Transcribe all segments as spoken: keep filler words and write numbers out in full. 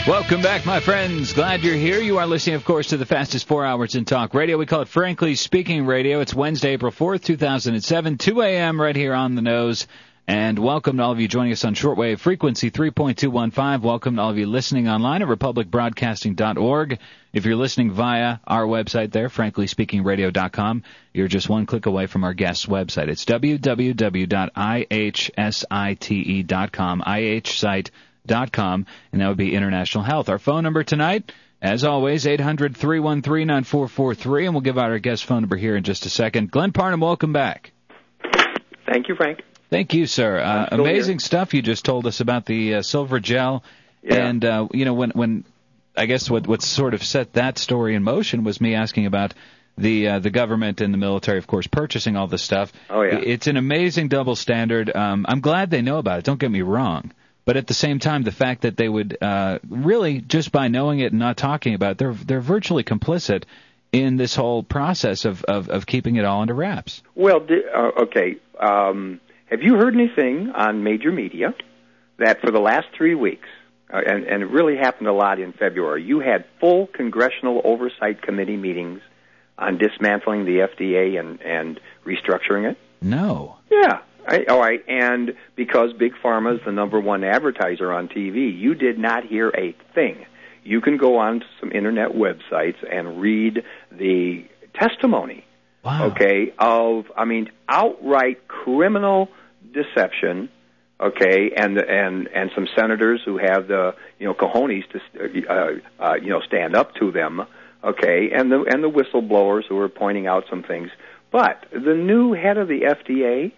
Welcome back, my friends. Glad you're here. You are listening, of course, to the fastest four hours in talk radio. We call it Frankly Speaking Radio. It's Wednesday, April fourth, two thousand seven, two a.m. right here on the nose. And welcome to all of you joining us on shortwave frequency three point two one five. Welcome to all of you listening online at republic broadcasting dot org. If you're listening via our website there, frankly speaking radio dot com, you're just one click away from our guest's website. It's w w w dot i h site dot com, I H site dot com, and that would be International Health. Our phone number tonight, as always, eight hundred, three one three, nine four four three, and we'll give out our guest phone number here in just a second. Glenn Parnham, welcome back. Thank you, Frank. Thank you, sir. Uh, amazing here. Stuff you just told us about the uh, silver gel. Yeah. And, uh, you know, when, when I guess what, what sort of set that story in motion was me asking about the uh, the government and the military, of course, purchasing all this stuff. Oh, yeah. It's an amazing double standard. Um, I'm glad they know about it. Don't get me wrong. But at the same time, the fact that they would uh, really, just by knowing it and not talking about it, they're, they're virtually complicit in this whole process of, of, of keeping it all under wraps. Well, uh, okay. Um, have you heard anything on major media that for the last three weeks, uh, and, and it really happened a lot in February, you had full congressional oversight committee meetings on dismantling the F D A and, and restructuring it? No. Yeah. I, all right, and because Big Pharma is the number one advertiser on T V, you did not hear a thing. You can go on to some internet websites and read the testimony, wow. okay, of, I mean, outright criminal deception, okay, and and and some senators who have the, you know, cojones to, uh, uh, you know, stand up to them, okay, and the and the whistleblowers who are pointing out some things. But the new head of the F D A,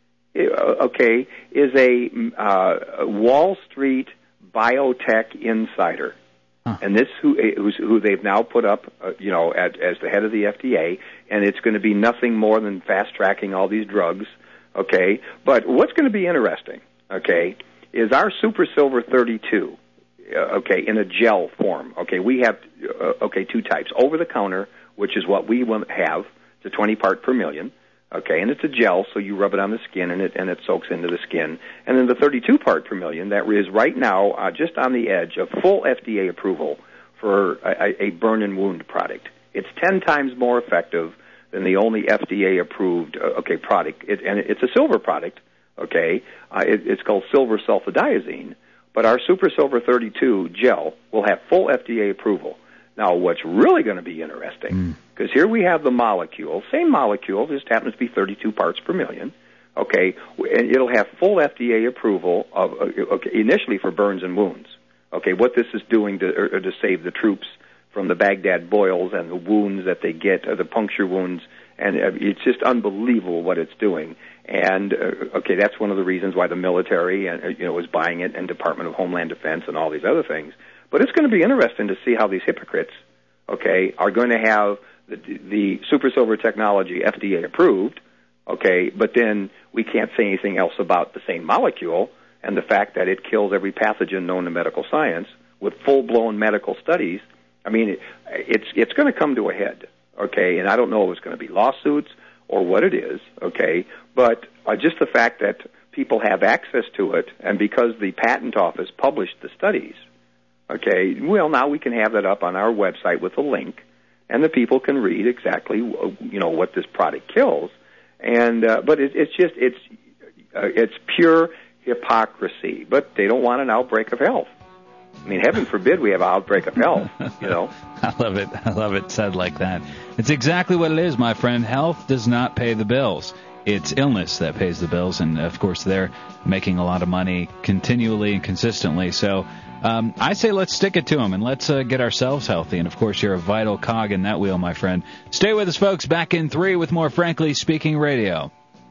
okay, is a uh, Wall Street biotech insider, huh. and this who who's, who they've now put up, uh, you know, at, as the head of the F D A, and it's going to be nothing more than fast tracking all these drugs, okay. But what's going to be interesting, okay, is our Super Silver thirty-two, uh, okay, in a gel form, okay. We have uh, okay two types: over the counter, which is what we have, it's a twenty part per million. Okay, and it's a gel, so you rub it on the skin, and it and it soaks into the skin. And then the thirty-two part per million, that is right now uh, just on the edge of full F D A approval for a, a burn and wound product. It's ten times more effective than the only F D A-approved uh, okay product, it, and it's a silver product. Okay, uh, it, it's called silver sulfadiazine. But our Super Silver thirty-two gel will have full F D A approval. Now, what's really going to be interesting, because mm. here we have the molecule, same molecule, just happens to be thirty-two parts per million, okay, and it'll have full F D A approval of, okay, initially for burns and wounds, okay, what this is doing to, or, or to save the troops from the Baghdad boils and the wounds that they get, or the puncture wounds, and uh, it's just unbelievable what it's doing. And, uh, okay, that's one of the reasons why the military, uh, you know, is buying it, and Department of Homeland Defense and all these other things. But it's going to be interesting to see how these hypocrites, okay, are going to have the, the Super Silver technology F D A approved, okay, but then we can't say anything else about the same molecule and the fact that it kills every pathogen known to medical science with full-blown medical studies. I mean, it, it's it's going to come to a head, okay, and I don't know if it's going to be lawsuits or what it is, okay, but uh, just the fact that people have access to it, and because the patent office published the studies, okay, well, now we can have that up on our website with a link, and the people can read exactly, you know, what this product kills. And uh, but it, it's just it's uh, it's pure hypocrisy. But they don't want an outbreak of health. I mean, heaven forbid we have an outbreak of health. You know. I love it. I love it said like that. It's exactly what it is, my friend. Health does not pay the bills. It's illness that pays the bills, and of course they're making a lot of money continually and consistently. So um, I say let's stick it to them, and let's uh, get ourselves healthy. And of course you're a vital cog in that wheel, my friend. Stay with us, folks. Back in three with more Frankly Speaking Radio.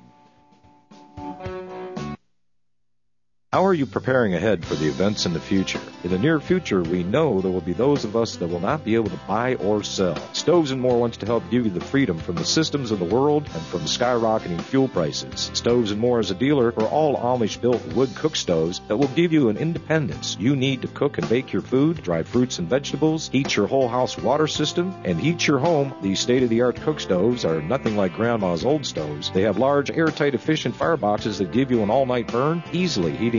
How are you preparing ahead for the events in the future? In the near future, we know there will be those of us that will not be able to buy or sell. Stoves and More wants to help give you the freedom from the systems of the world and from skyrocketing fuel prices. Stoves and More is a dealer for all Amish-built wood cook stoves that will give you an independence you need to cook and bake your food, dry fruits and vegetables, heat your whole house water system, and heat your home. These state-of-the-art cook stoves are nothing like Grandma's old stoves. They have large, airtight, efficient fireboxes that give you an all-night burn, easily heating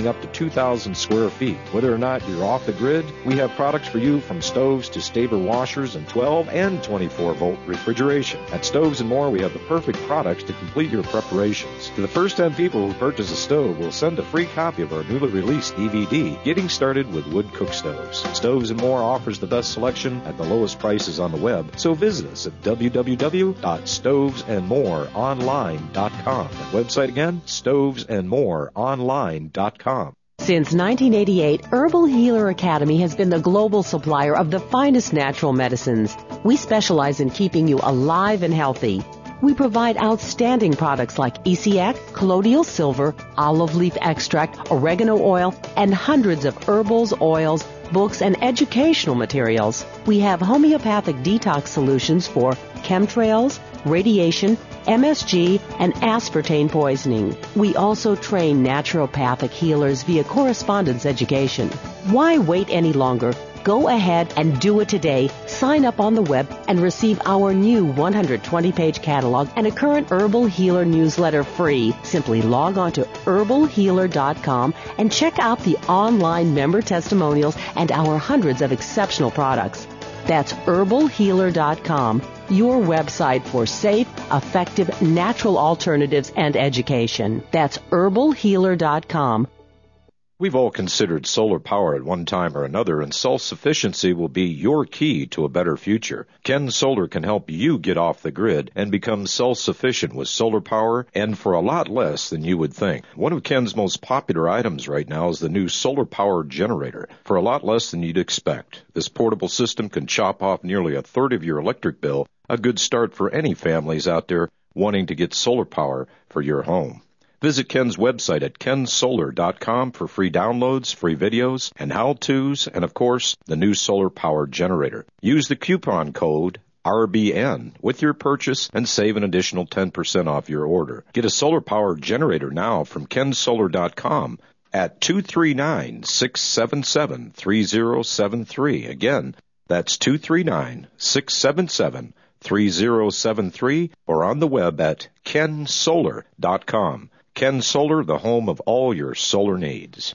heating up to two thousand square feet. Whether or not you're off the grid, we have products for you from stoves to Staber washers and twelve and twenty-four volt refrigeration. At Stoves and More, we have the perfect products to complete your preparations. To the first ten people who purchase a stove, we'll send a free copy of our newly released D V D, Getting Started with Wood Cook Stoves. Stoves and More offers the best selection at the lowest prices on the web, so visit us at w w w dot stoves and more online dot com. That website again, stoves and more online dot com. Since nineteen eighty-eight, Herbal Healer Academy has been the global supplier of the finest natural medicines. We specialize in keeping you alive and healthy. We provide outstanding products like E C X, colloidal silver, olive leaf extract, oregano oil, and hundreds of herbals, oils, books, and educational materials. We have homeopathic detox solutions for chemtrails, radiation, M S G, and aspartame poisoning. We also train naturopathic healers via correspondence education. Why wait any longer? Go ahead and do it today. Sign up on the web and receive our new one hundred twenty page catalog and a current Herbal Healer newsletter free. Simply log on to herbal healer dot com and check out the online member testimonials and our hundreds of exceptional products. That's herbal healer dot com, your website for safe, effective, natural alternatives and education. That's herbal healer dot com. We've all considered solar power at one time or another, and self-sufficiency will be your key to a better future. Ken Solar can help you get off the grid and become self-sufficient with solar power, and for a lot less than you would think. One of Ken's most popular items right now is the new solar power generator, for a lot less than you'd expect. This portable system can chop off nearly a third of your electric bill, a good start for any families out there wanting to get solar power for your home. Visit Ken's website at ken solar dot com for free downloads, free videos, and how-tos, and of course, the new solar power generator. Use the coupon code R B N with your purchase and save an additional ten percent off your order. Get a solar power generator now from ken solar dot com at two three nine, six seven seven, three zero seven three. Again, that's two three nine, six seven seven, three zero seven three, or on the web at ken solar dot com. Ken Solar, the home of all your solar needs.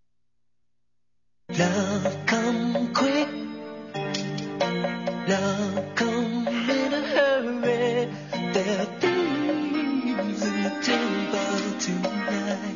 Love come quick, love come in a hurry. There are thieves in the temple tonight.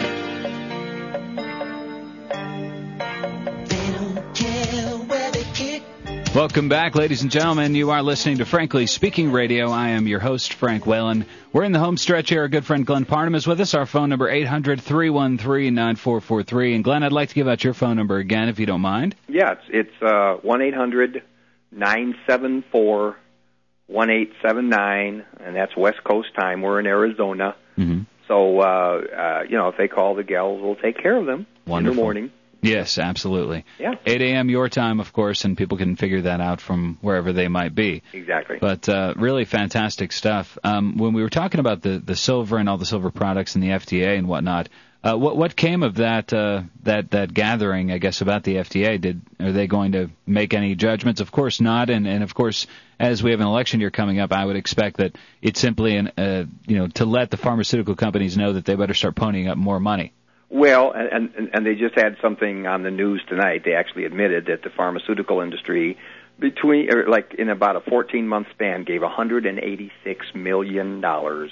They don't care where they kick. Welcome back, ladies and gentlemen. You are listening to Frankly Speaking Radio. I am your host, Frank Whalen. We're in the home stretch here. Our good friend Glenn Parnham is with us. Our phone number, eight hundred, three one three, nine four four three. And, Glenn, I'd like to give out your phone number again, if you don't mind. Yeah, it's, it's uh, one eight hundred, nine seven four, one eight seven nine, and that's West Coast time. We're in Arizona. Mm-hmm. So, uh, uh, you know, if they call, the gals will take care of them. Wonderful. In the morning. Yes, absolutely. Yeah. eight a.m. your time, of course, and people can figure that out from wherever they might be. Exactly. But uh, really fantastic stuff. Um, when we were talking about the, the silver and all the silver products and the F D A and whatnot, uh, what what came of that uh, that that gathering, I guess, about the F D A? Did are they going to make any judgments? Of course not. And, and of course, as we have an election year coming up, I would expect that it's simply an uh, you know to let the pharmaceutical companies know that they better start ponying up more money. Well, and, and and they just had something on the news tonight. They actually admitted that the pharmaceutical industry, between or like in about a fourteen-month span, gave one hundred eighty-six million dollars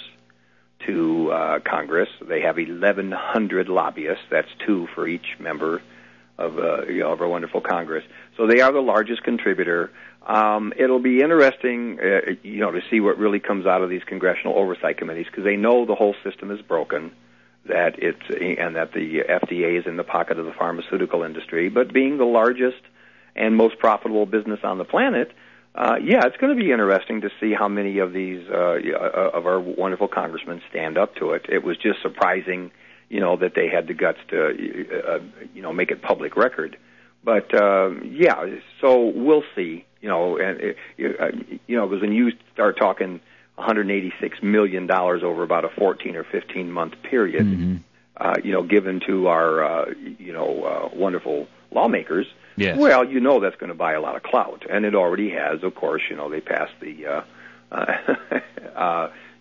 to uh, Congress. They have eleven hundred lobbyists. That's two for each member of uh, you know of our wonderful Congress. So they are the largest contributor. Um, it'll be interesting, uh, you know, to see what really comes out of these congressional oversight committees, because they know the whole system is broken. That it's and that the F D A is in the pocket of the pharmaceutical industry, but being the largest and most profitable business on the planet, uh, yeah, it's going to be interesting to see how many of these uh, of our wonderful congressmen stand up to it. It was just surprising, you know, that they had the guts to, uh, you know, make it public record. But uh, yeah, so we'll see, you know, and uh, you know, because when you start talking one hundred eighty-six million dollars over about a fourteen or fifteen month period, mm-hmm. uh, you know, given to our, uh, you know, uh, wonderful lawmakers. Yes. Well, you know that's going to buy a lot of clout, and it already has. Of course, you know, they passed the, uh, uh, uh,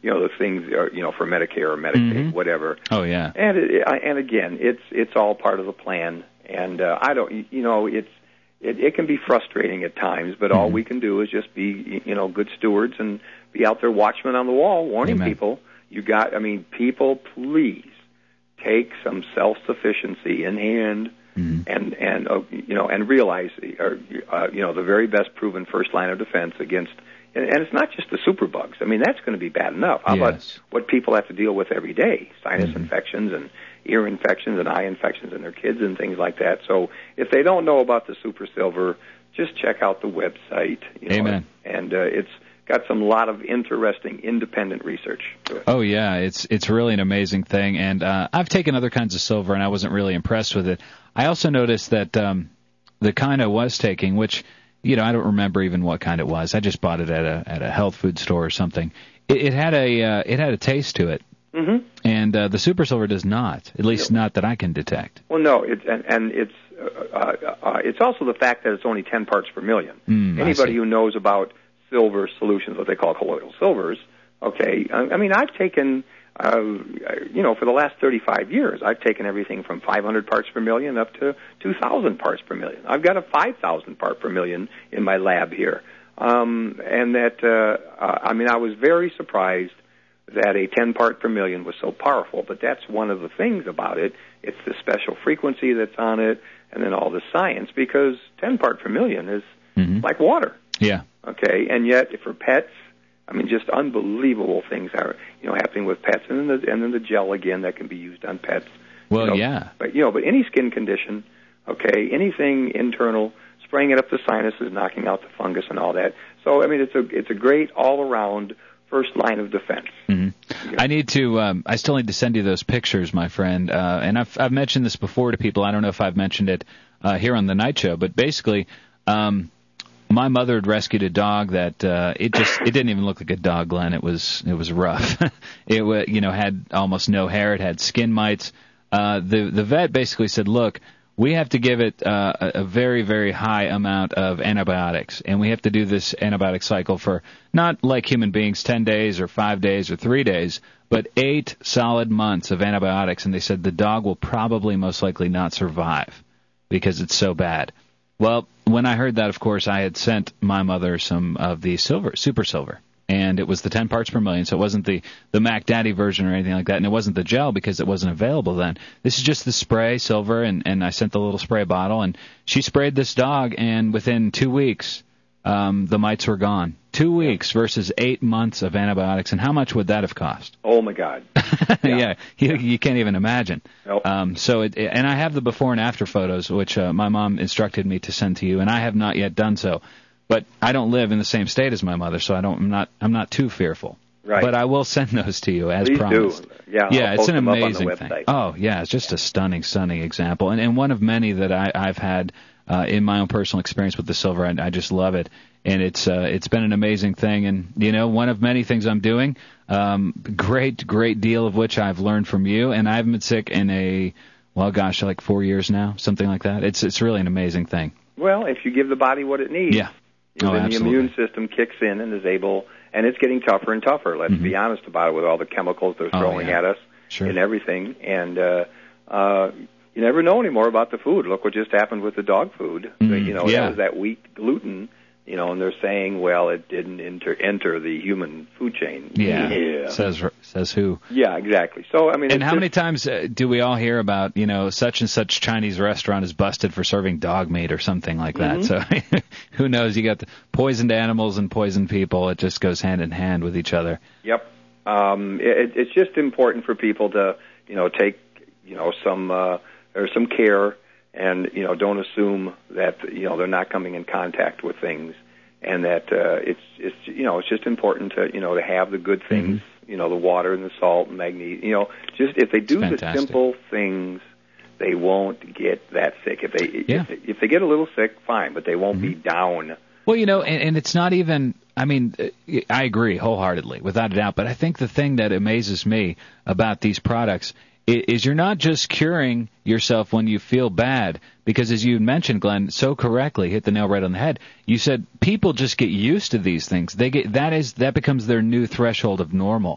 you know, the things are, you know, for Medicare or Medicaid, Mm-hmm. whatever. Oh yeah. And it, and again, it's it's all part of the plan. And uh, I don't, you know, it's it, it can be frustrating at times, but all Mm-hmm. we can do is just be, you know, good stewards and be out there, watchmen on the wall, warning Amen. people. You got, I mean, people, please take some self-sufficiency in hand. Mm-hmm. And and uh, you know and realize uh, uh, you know the very best proven first line of defense against and, and it's not just the superbugs. I mean that's going to be bad enough. How Yes. about what people have to deal with every day? Sinus Mm-hmm. infections and ear infections and eye infections in their kids and things like that. So if they don't know about the Super Silver, just check out the website. You know, Amen. And uh, it's got some lot of interesting independent research to it. Oh yeah, it's it's really an amazing thing, and uh, I've taken other kinds of silver, and I wasn't really impressed with it. I also noticed that um, the kind I was taking, which you know I don't remember even what kind it was. I just bought it at a at a health food store or something. It, it had a uh, it had a taste to it, Mm-hmm. and uh, the Super Silver does not, at least not that I can detect. Well, no, it's and, and it's uh, uh, uh, it's also the fact that it's only ten parts per million. Mm, I Anybody see. who knows about silver solutions, what they call colloidal silvers, okay. I, I mean, I've taken, uh, you know, for the last thirty-five years, I've taken everything from five hundred parts per million up to two thousand parts per million. I've got a five thousand part per million in my lab here, um, and that uh, uh, I mean, I was very surprised that a ten part per million was so powerful, but that's one of the things about it. It's the special frequency that's on it, and then all the science, because ten part per million is Mm-hmm. like water, Yeah. okay? And yet, for pets, I mean, just unbelievable things are, you know, happening with pets, and then the, and then the gel again that can be used on pets. Well, you know, yeah. But, you know, but any skin condition, okay, anything internal, spraying it up the sinuses, knocking out the fungus and all that. So, I mean, it's a it's a great all-around first line of defense. Mm-hmm. I need to. Um, I still need to send you those pictures, my friend. Uh, and I've I've mentioned this before to people. I don't know if I've mentioned it uh, here on the Night Show, but basically, um, my mother had rescued a dog that uh, it just it didn't even look like a dog, Glenn. It was it was rough. it wa you know had almost no hair. It had skin mites. Uh, the the vet basically said, look, we have to give it uh, a, a very, very high amount of antibiotics, and we have to do this antibiotic cycle for not like human beings, ten days or five days or three days, but eight solid months of antibiotics. And they said the dog will probably most likely not survive because it's so bad. Well, when I heard that, of course, I had sent my mother some of the silver, super silver. And it was the ten parts per million, so it wasn't the, the Mac Daddy version or anything like that, and it wasn't the gel because it wasn't available then. This is just the spray, silver, and, and I sent the little spray bottle, and she sprayed this dog, and within two weeks, um, the mites were gone. Two weeks versus eight months of antibiotics, and how much would that have cost? Oh, my God. yeah, yeah you, you can't even imagine. Nope. Um, so, it, and I have the before and after photos, which uh, my mom instructed me to send to you, and I have not yet done so. But I don't live in the same state as my mother, so I don't. I'm not. I'm not too fearful. Right. But I will send those to you as Please promised. do. Yeah, yeah, I'll it's post an them up on the amazing website. thing. Oh, yeah, it's just a stunning, stunning example, and and one of many that I, I've had uh, in my own personal experience with the silver. I, I just love it, and it's uh, it's been an amazing thing, and you know, one of many things I'm doing. Um, great, great deal of which I've learned from you, and I haven't been sick in a well, gosh, like four years now, something like that. It's it's really an amazing thing. Well, if you give the body what it needs. Yeah. You know, Oh, then the absolutely. immune system kicks in and is able, and it's getting tougher and tougher. Let's Mm-hmm. be honest about it with all the chemicals they're Oh, throwing yeah. at us Sure. and everything. And uh, uh, you never know anymore about the food. Look what just happened with the dog food. Mm, you know, yeah. that was that wheat gluten. You know, and they're saying, well, it didn't enter enter the human food chain. Yeah. Yeah. Says says who? Yeah, exactly. So I mean, And it's how just, many times uh, do we all hear about, you know, such and such Chinese restaurant is busted for serving dog meat or something like that? Mm-hmm. So who knows? You got the poisoned animals and poisoned people. It just goes hand in hand with each other. Yep. Um, it, it's just important for people to, you know, take, you know, some uh, or some care, and you know, don't assume that you know they're not coming in contact with things, and that uh, it's it's you know it's just important to you know to have the good things, Mm-hmm. you know, the water and the salt and magnesium. You know, just if they do the fantastic. simple things, they won't get that sick. If they Yeah. if, they, if they get a little sick, fine, but they won't be down. Well, you know, and, and it's not even, I mean, uh, I agree wholeheartedly, without a doubt, but I think the thing that amazes me about these products is, is you're not just curing yourself when you feel bad, because as you mentioned, Glenn, so correctly, hit the nail right on the head, you said people just get used to these things. They get, that is, that becomes their new threshold of normal.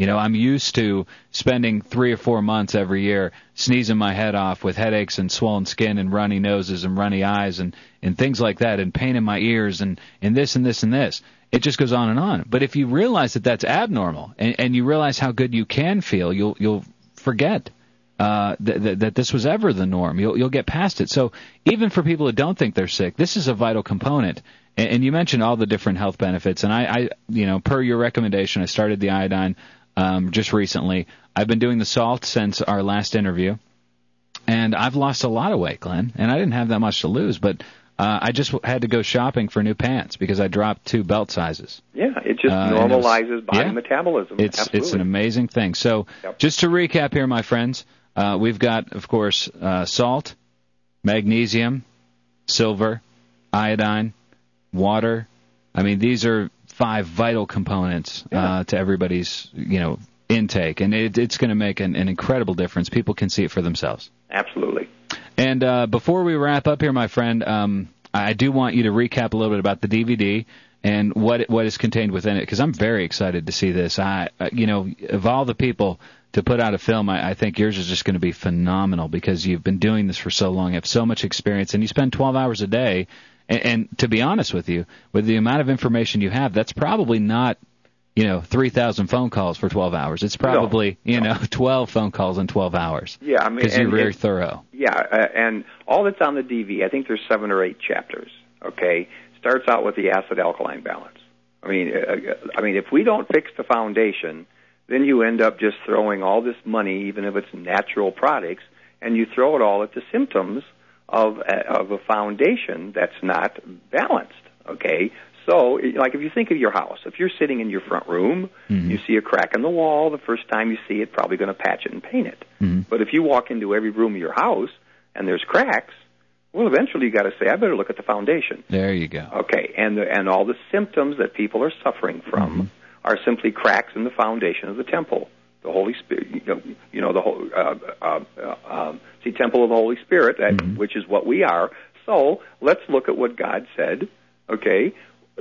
You know, I'm used to spending three or four months every year sneezing my head off with headaches and swollen skin and runny noses and runny eyes and, and things like that, and pain in my ears and, and this and this and this. It just goes on and on. But if you realize that that's abnormal and, and you realize how good you can feel, you'll you'll forget uh, that, that, that this was ever the norm. You'll you'll get past it. So even for people who don't think they're sick, this is a vital component. And, and you mentioned all the different health benefits. And I, I, you know, per your recommendation, I started the iodine um, just recently. I've been doing the salt since our last interview, and I've lost a lot of weight, Glenn. And I didn't have that much to lose, but Uh, I just had to go shopping for new pants because I dropped two belt sizes. Yeah, it just Uh, normalizes was- body yeah. metabolism. It's Absolutely. it's an amazing thing. So Yep. just to recap here, my friends, uh, we've got, of course, uh, salt, magnesium, silver, iodine, water. I mean, these are five vital components Yeah. uh, to everybody's, you know, intake, and it, it's going to make an, an incredible difference. People can see it for themselves. Absolutely. And uh, before we wrap up here, my friend, um, I do want you to recap a little bit about the D V D and what what is contained within it, because I'm very excited to see this. I, uh, you know, of all the people to put out a film, I, I think yours is just going to be phenomenal because you've been doing this for so long, you have so much experience, and you spend twelve hours a day. And, and to be honest with you, with the amount of information you have, that's probably not, you know, three thousand phone calls for twelve hours. It's probably, No, you no. know, twelve phone calls in twelve hours. Yeah, I mean, because you're and very it- thorough. Yeah, uh, and all that's on the D V D, I think there's seven or eight chapters. Okay, starts out with the acid alkaline balance. I mean, uh, I mean, if we don't fix the foundation, then you end up just throwing all this money, even if it's natural products, and you throw it all at the symptoms of a, of a foundation that's not balanced. Okay, so like if you think of your house, if you're sitting in your front room, Mm-hmm. you see a crack in the wall. The first time you see it, probably going to patch it and paint it. Mm-hmm. But if you walk into every room of your house and there's cracks, well, eventually you got to say, I better look at the foundation. There you go. Okay, and the, and all the symptoms that people are suffering from Mm-hmm. are simply cracks in the foundation of the temple. The Holy Spirit, you know, you know the whole, uh, uh, uh, um, see, temple of the Holy Spirit, that, Mm-hmm. which is what we are. So let's look at what God said. Okay,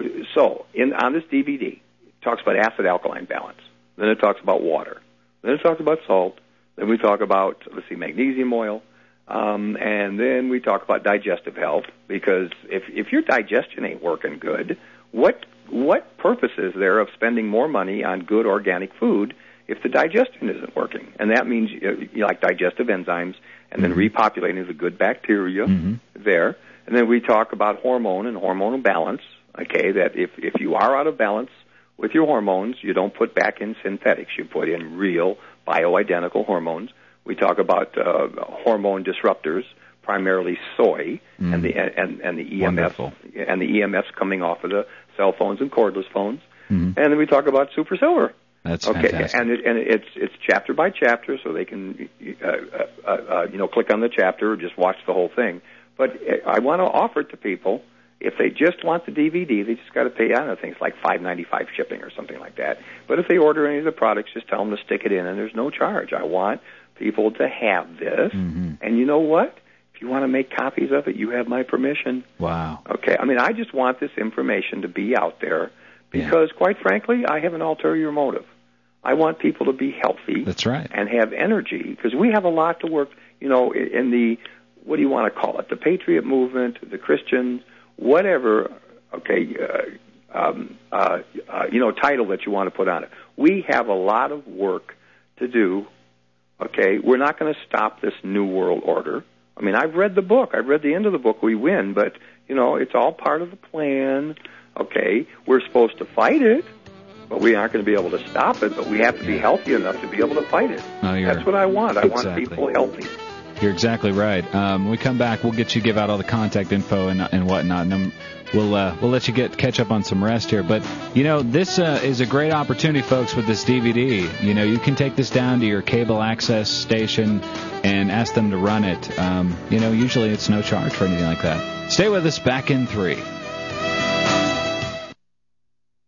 so in on this D V D, it talks about acid alkaline balance. Then it talks about water. Then it talks about salt. Then we talk about, let's see, magnesium oil. Um, and then we talk about digestive health, because if if your digestion ain't working good, what what purpose is there of spending more money on good organic food if the digestion isn't working? And that means uh, you like digestive enzymes, and then Mm-hmm. repopulating the good bacteria Mhm. there. And then we talk about hormone and hormonal balance. Okay, that if if you are out of balance with your hormones, you don't put back in synthetics. You put in real bioidentical hormones. We talk about uh, hormone disruptors, primarily soy, Mm. and the and, and the E M F Wonderful. and the E M Fs coming off of the cell phones and cordless phones. Mhm. And then we talk about super silver. That's Okay, fantastic. and it, and it's it's chapter by chapter, so they can uh, uh, uh, you know click on the chapter or just watch the whole thing. But I want to offer it to people. If they just want the D V D, they just got to pay, I don't know, things like five ninety-five shipping or something like that. But if they order any of the products, just tell them to stick it in, and there's no charge. I want people to have this. Mhm. And you know what? If you want to make copies of it, you have my permission. Wow. Okay, I mean, I just want this information to be out there because, quite frankly, I have an ulterior motive. I want people to be healthy That's right. and have energy, because we have a lot to work, you know, in the, what do you want to call it, the patriot movement, the Christians, whatever, okay, uh, um, uh, uh, you know, title that you want to put on it. We have a lot of work to do, okay? We're not going to stop this new world order. I mean, I've read the book. I've read the end of the book, We Win, but, you know, it's all part of the plan, okay? We're supposed to fight it, but we aren't going to be able to stop it, but we have to be healthy enough to be able to fight it. No, you're, That's what I want. I want Exactly. people healthy. You're exactly right. Um, when we come back, we'll get you give out all the contact info and, and whatnot, and then we'll uh, we'll let you get catch up on some rest here. But you know, this uh, is a great opportunity, folks, with this D V D. You know, you can take this down to your cable access station and ask them to run it. Um, you know, usually it's no charge for anything like that. Stay with us. Back in three.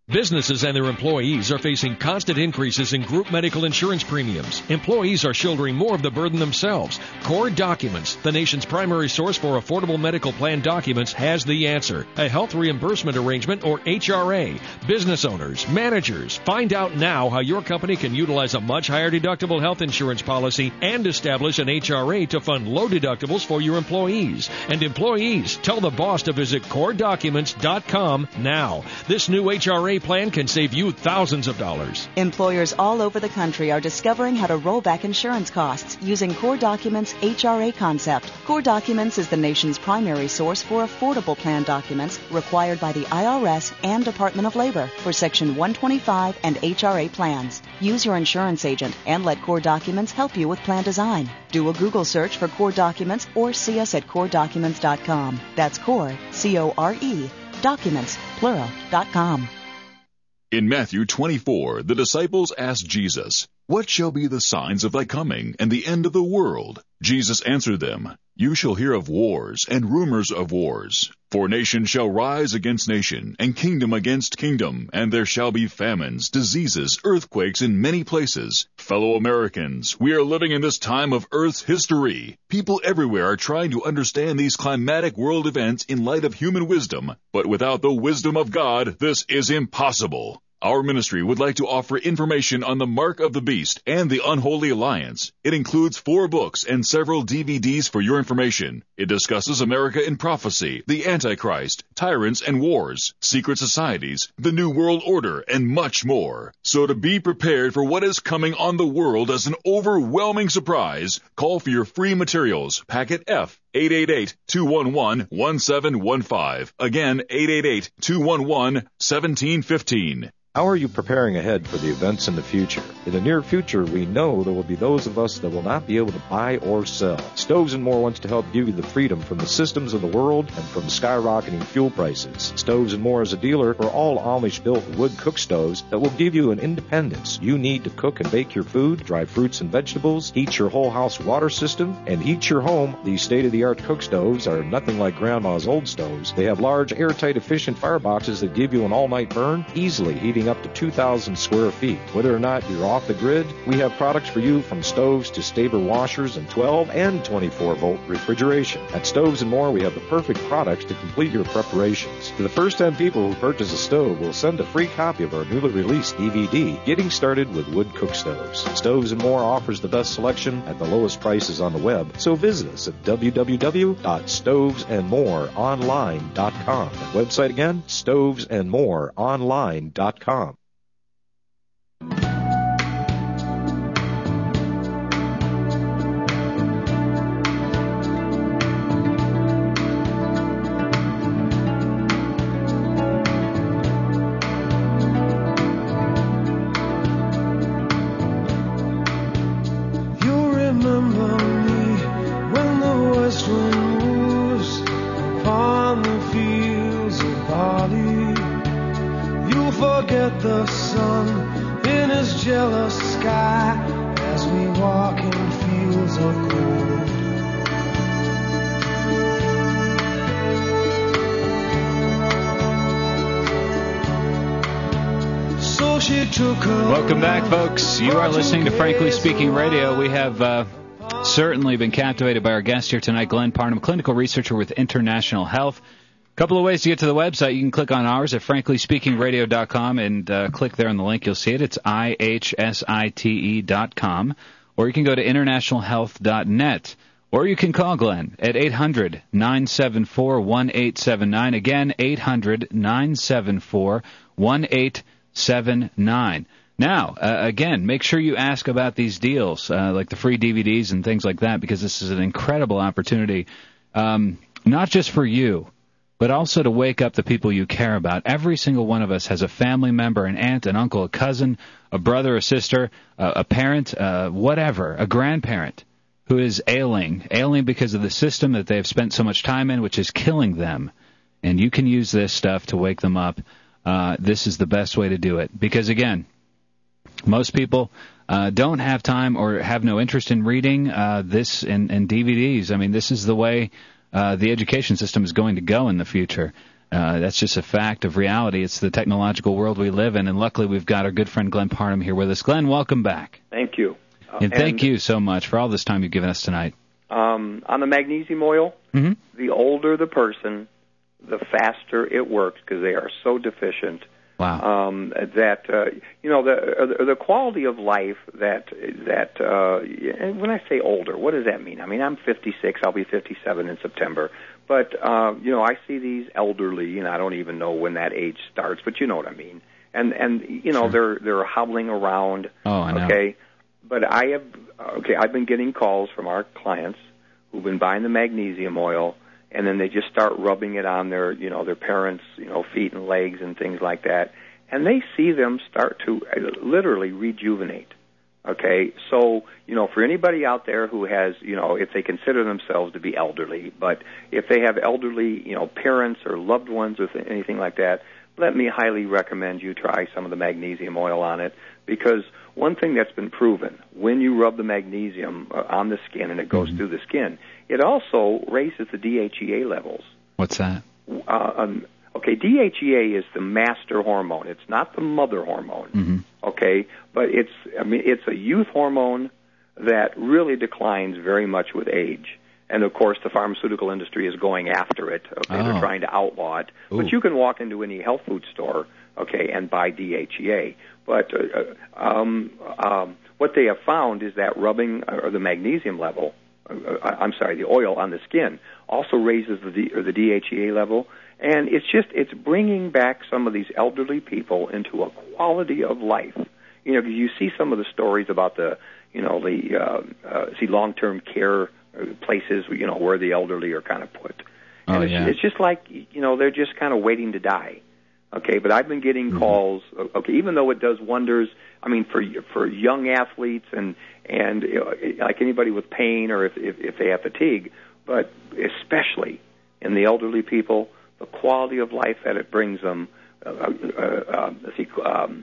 Businesses and their employees are facing constant increases in group medical insurance premiums. Employees are shouldering more of the burden themselves. Core Documents, the nation's primary source for affordable medical plan documents, has the answer. A health reimbursement arrangement, or H R A. Business owners, managers, find out now how your company can utilize a much higher deductible health insurance policy and establish an H R A to fund low deductibles for your employees. And employees, tell the boss to visit core documents dot com now. This new H R A plan can save you thousands of dollars. Employers all over the country are discovering how to roll back insurance costs using Core Documents' H R A concept. Core Documents is the nation's primary source for affordable plan documents required by the I R S and Department of Labor for Section one twenty-five and H R A plans. Use your insurance agent and let Core Documents help you with plan design. Do a Google search for Core Documents or see us at core documents dot com. That's Core, C O R E, documents, plural, dot com. In Matthew twenty-four, the disciples asked Jesus, "What shall be the signs of thy coming and the end of the world?" Jesus answered them, "You shall hear of wars and rumors of wars. For nation shall rise against nation, and kingdom against kingdom, and there shall be famines, diseases, earthquakes in many places." Fellow Americans, we are living in this time of Earth's history. People everywhere are trying to understand these climatic world events in light of human wisdom, but without the wisdom of God, this is impossible. Our ministry would like to offer information on the Mark of the Beast and the Unholy Alliance. It includes four books and several D V Ds for your information. It discusses America in prophecy, the Antichrist, tyrants and wars, secret societies, the New World Order, and much more. So to be prepared for what is coming on the world as an overwhelming surprise, call for your free materials, packet F, eight eight eight, two one one, one seven one five. Again, eight eight eight, two one one, one seven one five. How are you preparing ahead for the events in the future? In the near future, we know there will be those of us that will not be able to buy or sell. Stoves and More wants to help give you the freedom from the systems of the world and from skyrocketing fuel prices. Stoves and More is a dealer for all Amish-built wood cook stoves that will give you an independence you need to cook and bake your food, dry fruits and vegetables, heat your whole house water system, and heat your home. These state-of-the-art cook stoves are nothing like Grandma's old stoves. They have large, airtight, efficient fireboxes that give you an all-night burn, easily heating up to two thousand square feet. Whether or not you're off the grid, we have products for you from stoves to Staber washers and twelve and twenty-four volt refrigeration. At Stoves and More, we have the perfect products to complete your preparations. To the first ten people who purchase a stove, we'll send a free copy of our newly released D V D, Getting Started with Wood Cook Stoves. Stoves and More offers the best selection at the lowest prices on the web, so visit us at w w w dot stoves and more online dot com. That website again, stoves and more online dot com. The sun in his jealous sky as we walk in fields of gold. So she took her. Welcome back, folks. You are listening to Frankly Speaking Radio. We have uh, certainly been captivated by our guest here tonight, Glenn Parnham, clinical researcher with International Health. Couple of ways to get to the website. You can click on ours at frankly speaking radio dot com and uh, click there on the link. You'll see it. It's I H S I T E dot com. Or you can go to international health dot net. Or you can call Glenn at eight hundred, nine seven four, one eight seven nine. Again, eight hundred, nine seven four, one eight seven nine. Now, uh, again, make sure you ask about these deals, uh, like the free D V Ds and things like that, because this is an incredible opportunity, um, not just for you, but also to wake up the people you care about. Every single one of us has a family member, an aunt, an uncle, a cousin, a brother, a sister, uh, a parent, uh, whatever, a grandparent who is ailing, ailing because of the system that they have spent so much time in, which is killing them. And you can use this stuff to wake them up. Uh, this is the best way to do it. Because, again, most people uh, don't have time or have no interest in reading uh, this and, and D V Ds. I mean, this is the way Uh, the education system is going to go in the future. Uh, that's just a fact of reality. It's the technological world we live in, and luckily we've got our good friend Glenn Parnham here with us. Glenn, welcome back. Thank you. Uh, and thank and, you so much for all this time you've given us tonight. Um, on the magnesium oil, mm-hmm. the older the person, the faster it works because they are so deficient. Wow. Um, that uh, you know the the quality of life that that uh, and when I say older, what does that mean? I mean I'm fifty-six. I'll be fifty-seven in September. But uh, you know I see these elderly, and I don't even know when that age starts, but you know what I mean. And and you know sure. they're they're hobbling around. Oh, I know. Okay, but I have okay. I've been getting calls from our clients who've been buying the magnesium oil. And then they just start rubbing it on their, you know, their parents', you know, feet and legs and things like that. And they see them start to literally rejuvenate. Okay? So, you know, for anybody out there who has, you know, if they consider themselves to be elderly, but if they have elderly, you know, parents or loved ones or th- anything like that, let me highly recommend you try some of the magnesium oil on it, because one thing that's been proven, when you rub the magnesium uh, on the skin and it goes mm-hmm. through the skin, it also raises the D H E A levels. What's that? Uh, um, okay, D H E A is the master hormone. It's not the mother hormone. Mm-hmm. Okay, but it's I mean it's a youth hormone that really declines very much with age. And of course, the pharmaceutical industry is going after it. Okay, oh. they're trying to outlaw it. Ooh. But you can walk into any health food store, okay, and buy D H E A. But uh, um, um, what they have found is that rubbing or the magnesium level, uh, I'm sorry, the oil on the skin also raises the D, or the D H E A level, and it's just it's bringing back some of these elderly people into a quality of life. You know, you see some of the stories about the, you know, the uh, uh, see long-term care places, you know, where the elderly are kind of put. And oh, it's, yeah. it's just like, you know, they're just kind of waiting to die. Okay, but I've been getting mm-hmm. calls. Okay, even though it does wonders. I mean, for for young athletes and and you know, like anybody with pain or if, if if they have fatigue, but especially in the elderly people, the quality of life that it brings them. Uh, uh, uh, let's see, um,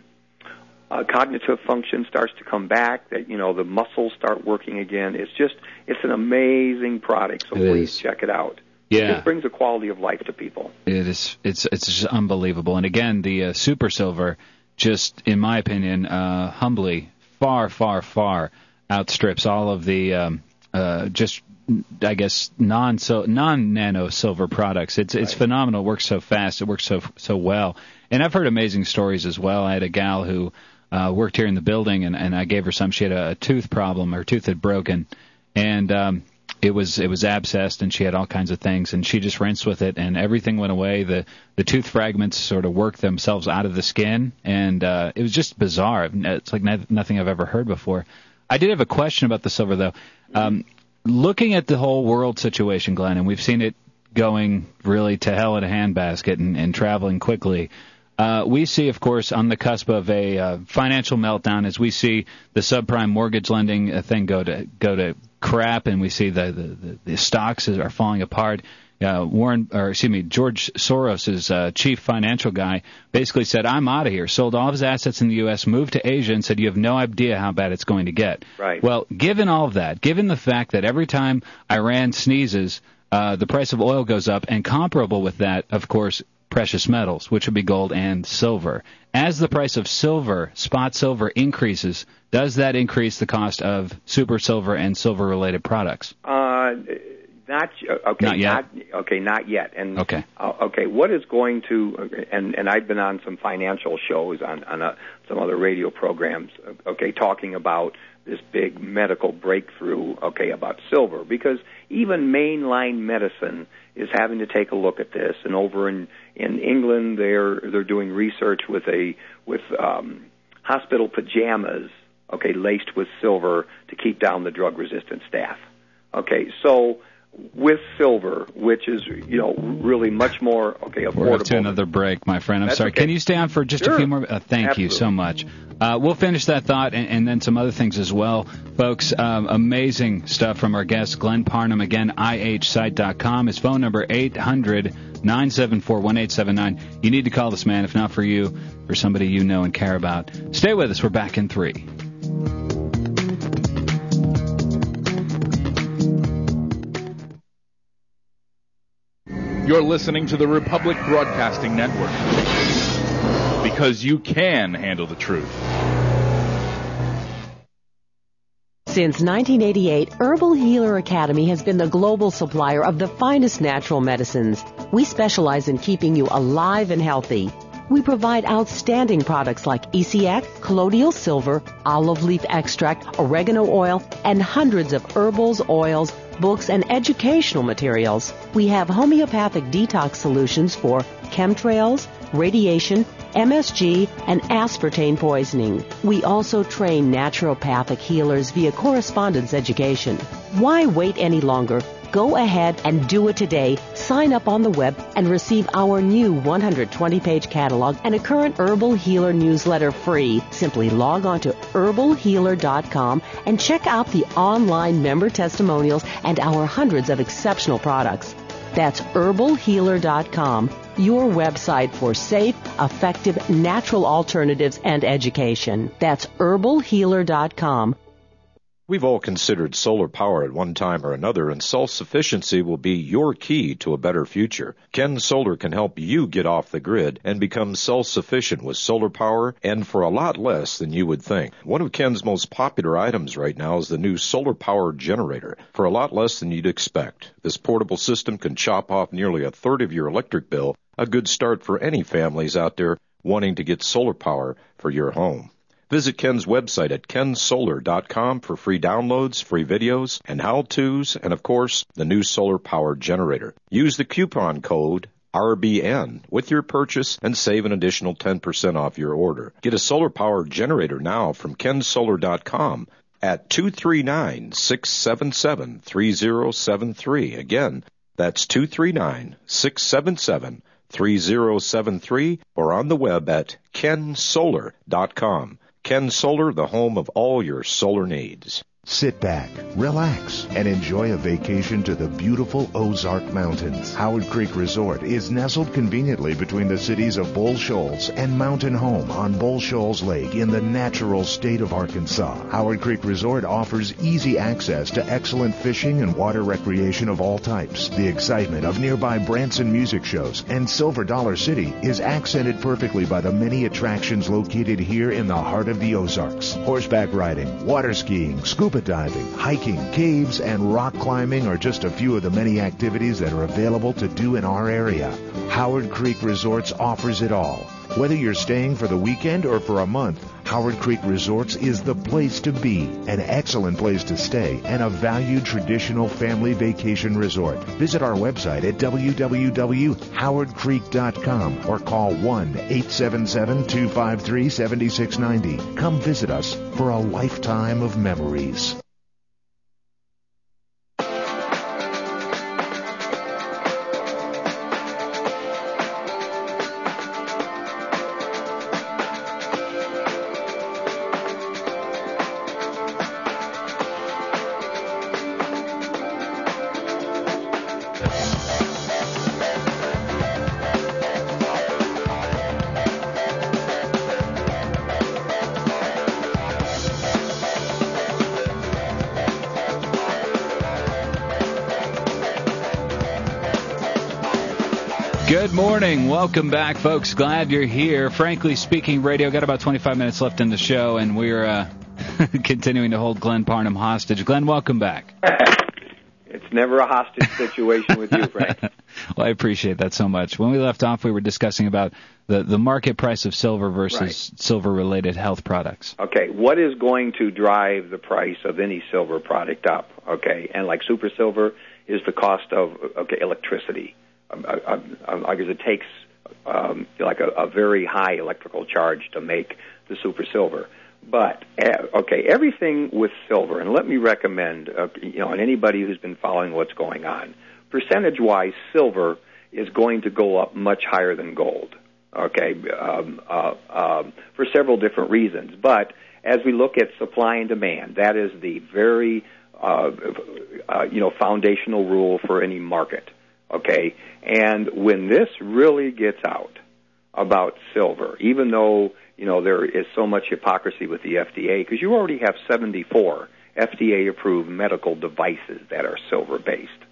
uh, cognitive function starts to come back. That you know the muscles start working again. It's just it's an amazing product. So it please is. check it out. Yeah. It just brings a quality of life to people. It is. It's it's just unbelievable. And again, the uh, Super Silver, just in my opinion, uh, humbly, far, far, far outstrips all of the um, uh, just, I guess, non so non nano silver products. It's it's right. phenomenal. It works so fast. It works so so well. And I've heard amazing stories as well. I had a gal who uh, worked here in the building, and, and I gave her some. She had a, a tooth problem. Her tooth had broken, and um, It was it was abscessed, and she had all kinds of things, and she just rinsed with it, and everything went away. The the tooth fragments sort of worked themselves out of the skin, and uh, it was just bizarre. It's like no, nothing I've ever heard before. I did have a question about the silver, though. Um, looking at the whole world situation, Glenn, and we've seen it going really to hell in a handbasket and, and traveling quickly. Uh, we see, of course, on the cusp of a uh, financial meltdown as we see the subprime mortgage lending uh, thing go to go to crap, and we see the the, the, the stocks are falling apart. Uh, Warren, or excuse me, George Soros, his uh, chief financial guy, basically said, "I'm out of here." Sold all of his assets in the U S, moved to Asia, and said, "You have no idea how bad it's going to get." Right. Well, given all of that, given the fact that every time Iran sneezes, uh, the price of oil goes up, and comparable with that, of course, precious metals, which would be gold and silver. As the price of silver, spot silver, increases, does that increase the cost of super silver and silver-related products? Uh, not okay. Not yet. Not, okay, not yet. And okay. Uh, okay, what is going to? And and I've been on some financial shows on on uh, some other radio programs. Okay, talking about this big medical breakthrough. Okay, about silver, because even mainline medicine is having to take a look at this. And over in in England, they're they're doing research with a with um, hospital pajamas. Okay, laced with silver to keep down the drug-resistant staph. Okay, so with silver, which is, you know, really much more, okay, affordable. We're up to another break, my friend. I'm That's sorry. okay. Can you stay on for just Sure. a few more? Uh, thank Absolutely. you so much. Uh, we'll finish that thought and, and then some other things as well. Folks, um, amazing stuff from our guest, Glenn Parnham. Again, I H site dot com. His phone number, eight hundred, nine seven four, one eight seven nine. You need to call this man, if not for you, for somebody you know and care about. Stay with us. We're back in three. You're listening to the Republic Broadcasting Network. Because you can handle the truth. Since nineteen eighty-eight, Herbal Healer Academy has been the global supplier of the finest natural medicines. We specialize in keeping you alive and healthy. We provide outstanding products like Essiac, colloidal silver, olive leaf extract, oregano oil, and hundreds of herbals, oils, books, and educational materials. We have homeopathic detox solutions for chemtrails, radiation, M S G, and aspartame poisoning. We also train naturopathic healers via correspondence education. Why wait any longer? Go ahead and do it today. Sign up on the web and receive our new one hundred twenty page catalog and a current Herbal Healer newsletter free. Simply log on to herbal healer dot com and check out the online member testimonials and our hundreds of exceptional products. That's herbal healer dot com, your website for safe, effective, natural alternatives and education. That's herbal healer dot com. We've all considered solar power at one time or another, and self-sufficiency will be your key to a better future. Ken Solar can help you get off the grid and become self-sufficient with solar power, and for a lot less than you would think. One of Ken's most popular items right now is the new solar power generator, for a lot less than you'd expect. This portable system can chop off nearly a third of your electric bill, a good start for any families out there wanting to get solar power for your home. Visit Ken's website at ken solar dot com for free downloads, free videos, and how-tos, and of course, the new solar power generator. Use the coupon code R B N with your purchase and save an additional ten percent off your order. Get a solar power generator now from ken solar dot com at two three nine, six seven seven, three zero seven three. Again, that's two three nine, six seven seven, three zero seven three, or on the web at ken solar dot com. Ken Solar, the home of all your solar needs. Sit back, relax, and enjoy a vacation to the beautiful Ozark Mountains. Howard Creek Resort is nestled conveniently between the cities of Bull Shoals and Mountain Home on Bull Shoals Lake in the natural state of Arkansas. Howard Creek Resort offers easy access to excellent fishing and water recreation of all types. The excitement of nearby Branson music shows and Silver Dollar City is accented perfectly by the many attractions located here in the heart of the Ozarks. Horseback riding, water skiing, scuba diving, hiking, caves, and rock climbing are just a few of the many activities that are available to do in our area. Howard Creek Resorts offers it all. Whether you're staying for the weekend or for a month, Howard Creek Resorts is the place to be, an excellent place to stay, and a valued traditional family vacation resort. Visit our website at w w w dot howard creek dot com or call one eight seven seven, two five three, seven six nine zero. Come visit us for a lifetime of memories. Good morning. Welcome back, folks. Glad you're here. Frankly Speaking Radio. Got about twenty-five minutes left in the show, and we're uh, continuing to hold Glenn Parnham hostage. Glenn, welcome back. It's never a hostage situation with you, Frank. Well, I appreciate that so much. When we left off, we were discussing about the, the market price of silver versus right. silver-related health products. Okay, what is going to drive the price of any silver product up? Okay, and like super silver is the cost of okay electricity. Because it takes um, like a, a very high electrical charge to make the super silver. But okay, everything with silver, and let me recommend, uh, you know, and anybody who's been following what's going on, percentage-wise, silver is going to go up much higher than gold. Okay, um, uh, um, for several different reasons. But as we look at supply and demand, that is the very, uh, uh, you know, foundational rule for any market. Okay, and when this really gets out about silver, even though, you know, there is so much hypocrisy with the F D A, because you already have seventy-four F D A-approved medical devices that are silver-based.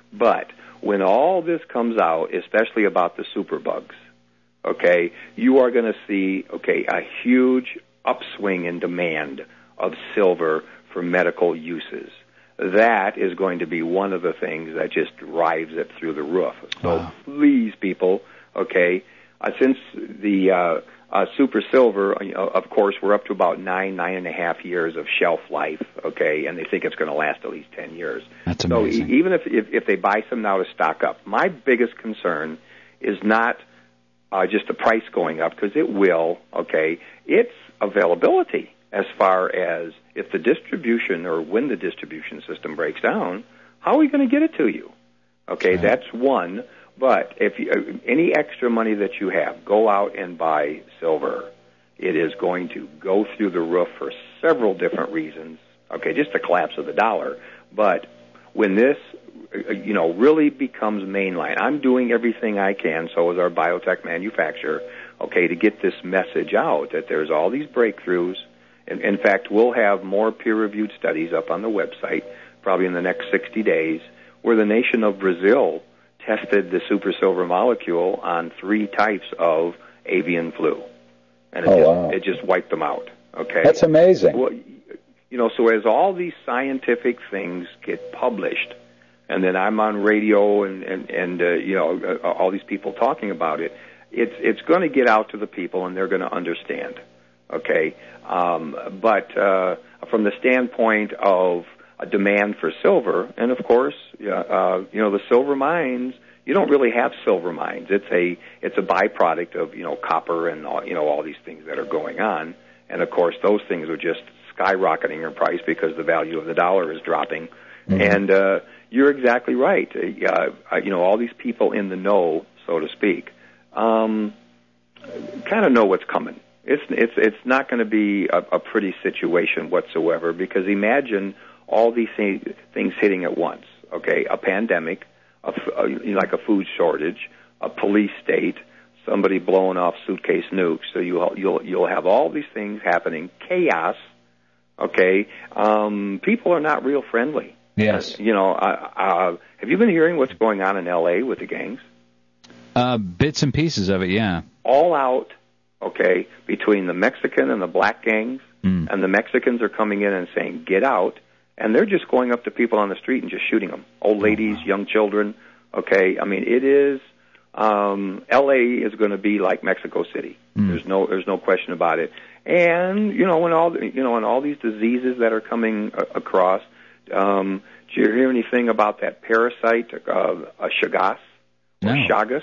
But when all this comes out, especially about the superbugs, okay, you are going to see, okay, a huge upswing in demand of silver for medical uses. That is going to be one of the things that just drives it through the roof. So wow. Please, people, okay, uh, since the uh, uh, super silver, you know, of course, we're up to about nine, nine and a half years of shelf life, okay, and they think it's going to last at least ten years. That's amazing. So e- even if, if if they buy some now to stock up, my biggest concern is not uh, just the price going up, because it will, okay, it's availability. As far as if the distribution or when the distribution system breaks down, how are we going to get it to you? Okay, right. That's one. But if you, uh, any extra money that you have, go out and buy silver. It is going to go through the roof for several different reasons. Okay, just the collapse of the dollar. But when this, uh, you know, really becomes mainline, I'm doing everything I can, so is our biotech manufacturer, okay, to get this message out that there's all these breakthroughs. In, in fact, we'll have more peer-reviewed studies up on the website probably in the next sixty days where the nation of Brazil tested the super silver molecule on three types of avian flu. And it, oh, just, wow. it just wiped them out. Okay, that's amazing. Well, you know, so as all these scientific things get published, and then I'm on radio and, and, and uh, you know, uh, all these people talking about it, it's, it's going to get out to the people and they're going to understand. Okay, um, but uh, from the standpoint of a demand for silver, and of course, uh, you know, the silver mines, you don't really have silver mines. It's a it's a byproduct of, you know, copper and all, you know, all these things that are going on, and of course, those things are just skyrocketing in price because the value of the dollar is dropping. Mm-hmm. And uh, you're exactly right. Uh, you know, all these people in the know, so to speak, um, kind of know what's coming. It's it's it's not going to be a, a pretty situation whatsoever, because imagine all these things, things hitting at once. Okay, a pandemic, a, a, you know, like a food shortage, a police state, somebody blowing off suitcase nukes. So you'll you'll you'll have all these things happening, chaos. Okay, um, people are not real friendly. Yes. Uh, you know, uh, uh, have you been hearing what's going on in L A with the gangs? Uh, bits and pieces of it, yeah. All out. Okay, between the Mexican and the black gangs, mm. and the Mexicans are coming in and saying, get out, and they're just going up to people on the street and just shooting them. Old ladies, oh, wow. young children, okay? I mean, it is, um, L A is going to be like Mexico City. Mm. There's no there's no question about it. And, you know, when all, you know, and all these diseases that are coming a- across, um, did you hear anything about that parasite, uh, a Chagas, no. or Chagas?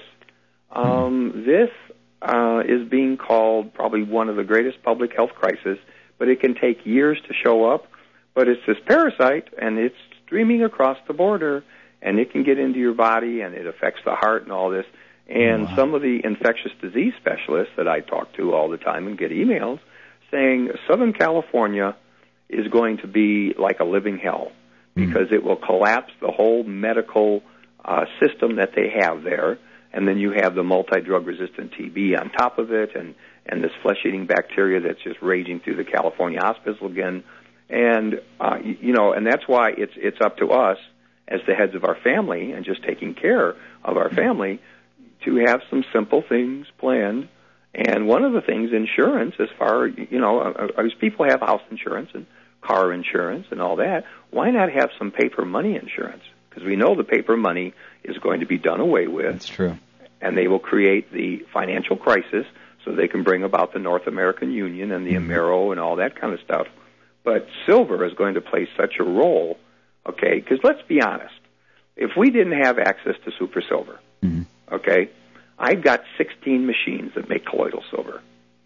Um, mm. This... Uh, is being called probably one of the greatest public health crises, but it can take years to show up. But it's this parasite, and it's streaming across the border, and it can get into your body, and it affects the heart and all this. And wow. some of the infectious disease specialists that I talk to all the time and get emails saying Southern California is going to be like a living hell, because mm-hmm. it will collapse the whole medical uh, system that they have there. And then you have the multi-drug resistant T B on top of it, and, and this flesh-eating bacteria that's just raging through the California hospital again. And, uh, you, you know, and that's why it's it's up to us as the heads of our family and just taking care of our family to have some simple things planned. And one of the things, insurance, as far, you know, as people have house insurance and car insurance and all that, why not have some paper money insurance? Because we know the paper money is going to be done away with. That's true. And they will create the financial crisis so they can bring about the North American Union and the mm-hmm. Amero and all that kind of stuff. But silver is going to play such a role, okay, because let's be honest. If we didn't have access to super silver, mm-hmm. okay, I've got sixteen machines that make colloidal silver.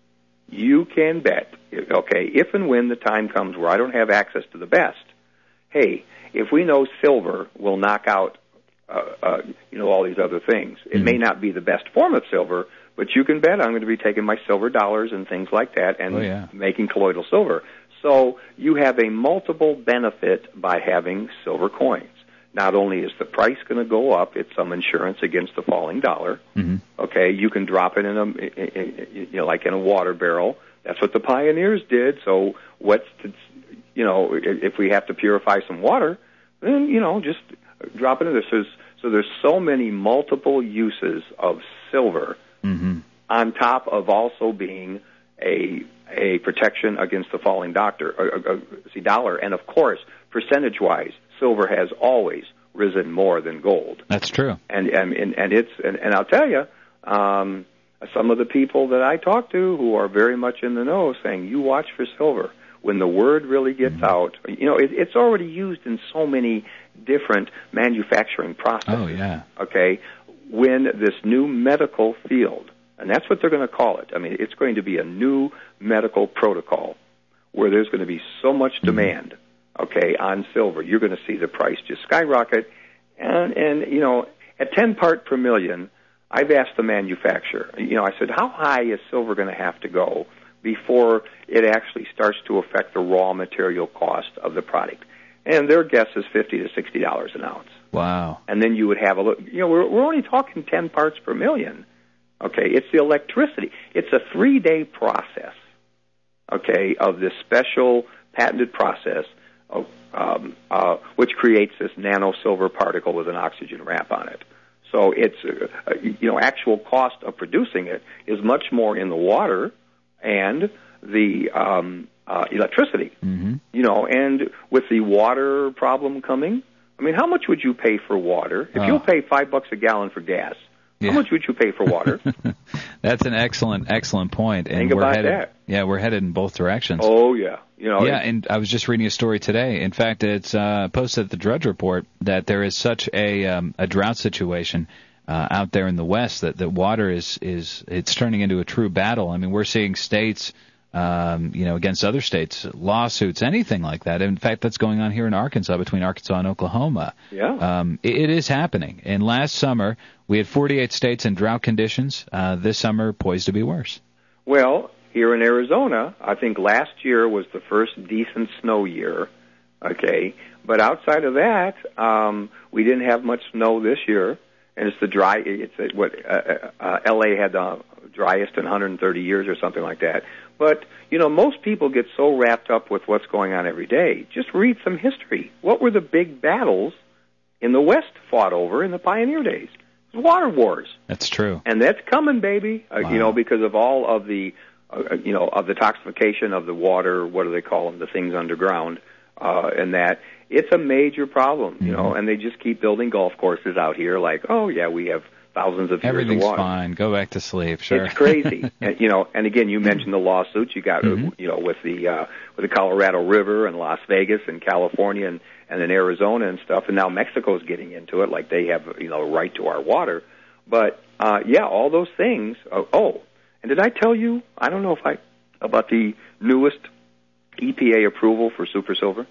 You can bet, okay, if and when the time comes where I don't have access to the best, hey, if we know silver will knock out, uh, uh, you know, all these other things, it mm-hmm. may not be the best form of silver, but you can bet I'm going to be taking my silver dollars and things like that and oh, yeah. making colloidal silver. So you have a multiple benefit by having silver coins. Not only is the price going to go up, it's some insurance against the falling dollar. Mm-hmm. Okay, you can drop it in a, you know, like in a water barrel. That's what the pioneers did. So what's, to, you know, if we have to purify some water, then, you know, just drop it in there. So, So there's so many multiple uses of silver, mm-hmm. on top of also being a a protection against the falling doctor, uh, uh, see, dollar. And, of course, percentage-wise, silver has always risen more than gold. That's true. And and, and it's and, and I'll tell you, um, some of the people that I talk to who are very much in the know saying, you watch for silver. When the word really gets mm-hmm. out, you know, it, it's already used in so many different manufacturing processes. Oh, yeah. Okay? When this new medical field, and that's what they're going to call it. I mean, it's going to be a new medical protocol where there's going to be so much demand, okay, on silver. You're going to see the price just skyrocket. And, and you know, at ten part per million, I've asked the manufacturer, you know, I said, how high is silver going to have to go before it actually starts to affect the raw material cost of the product? And their guess is fifty to sixty dollars an ounce. Wow. And then you would have a look, you know, we're, we're only talking ten parts per million. Okay, it's the electricity. It's a three-day process, okay, of this special patented process of, um, uh, which creates this nano silver particle with an oxygen wrap on it. So it's, uh, you know, actual cost of producing it is much more in the water and the um, uh, electricity. Mm-hmm. You know, and with the water problem coming, I mean, how much would you pay for water? If oh. you'll pay five bucks a gallon for gas, yeah. how much would you pay for water? That's an excellent, excellent point. And Think we're about headed, that. Yeah, we're headed in both directions. Oh, yeah. You know, yeah, and I was just reading a story today. In fact, it's uh, posted at the Drudge Report that there is such a um, a drought situation uh, out there in the West that, that water is, is it's turning into a true battle. I mean, we're seeing states, um, you know, against other states, lawsuits, anything like that. In fact, that's going on here in Arkansas, between Arkansas and Oklahoma. Yeah. Um, it, it is happening. And last summer, we had forty-eight states in drought conditions. Uh, this summer, poised to be worse. Well, here in Arizona, I think last year was the first decent snow year, okay? But outside of that, um, we didn't have much snow this year, and it's the dry, it's a, what, uh, uh, L A had the driest in one hundred thirty years or something like that. But, you know, most people get so wrapped up with what's going on every day. Just read some history. What were the big battles in the West fought over in the pioneer days? Water wars. That's true. And that's coming, baby, uh, wow. you know, because of all of the, uh, you know, of the toxification of the water, what do they call them, the things underground, uh, and that. It's a major problem, you mm-hmm. know, and they just keep building golf courses out here like, oh, yeah, we have thousands of years Everything's of water. fine. Go back to sleep, sure. It's crazy. and, you know, and again, you mentioned the lawsuits you got, mm-hmm. you know, with the uh, with the Colorado River and Las Vegas and California and, and in Arizona and stuff, and now Mexico's getting into it like they have, you know, a right to our water. But, uh, yeah, all those things. Uh, oh, and did I tell you, I don't know if I, about the newest E P A approval for super silver?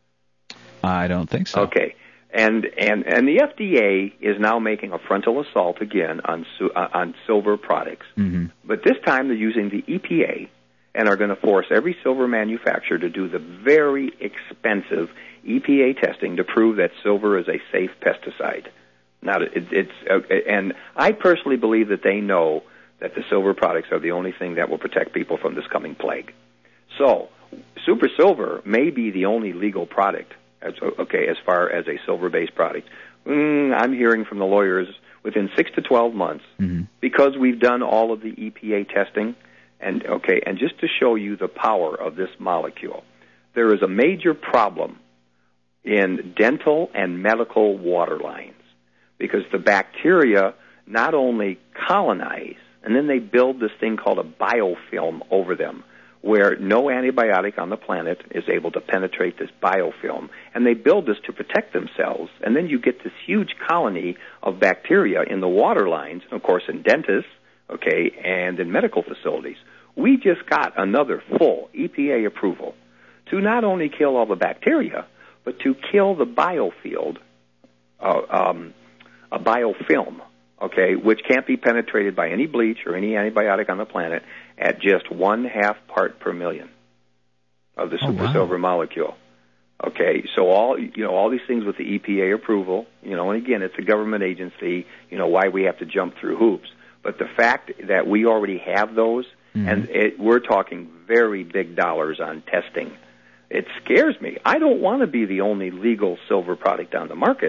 I don't think so. Okay. And and and the F D A is now making a frontal assault again on su- uh, on silver products. Mm-hmm. But this time they're using the E P A and are going to force every silver manufacturer to do the very expensive E P A testing to prove that silver is a safe pesticide. Now, it, it's uh, and I personally believe that they know that the silver products are the only thing that will protect people from this coming plague. So, super silver may be the only legal product. As, okay, as far as a silver-based product, mm, I'm hearing from the lawyers within six to twelve months, mm-hmm. because we've done all of the E P A testing, and okay, and just to show you the power of this molecule, there is a major problem in dental and medical water lines because the bacteria not only colonize, and then they build this thing called a biofilm over them, where no antibiotic on the planet is able to penetrate this biofilm. And they build this to protect themselves. And then you get this huge colony of bacteria in the water lines, of course, in dentists, okay, and in medical facilities. We just got another full E P A approval to not only kill all the bacteria, but to kill the biofield, uh, um, a biofilm, okay, which can't be penetrated by any bleach or any antibiotic on the planet at just one half part per million of the super oh, wow. silver molecule. Okay, so all you know, all these things with the E P A approval, you know, and again, it's a government agency. You know, why we have to jump through hoops, but the fact that we already have those, mm-hmm. and it, we're talking very big dollars on testing, it scares me. I don't want to be the only legal silver product on the market.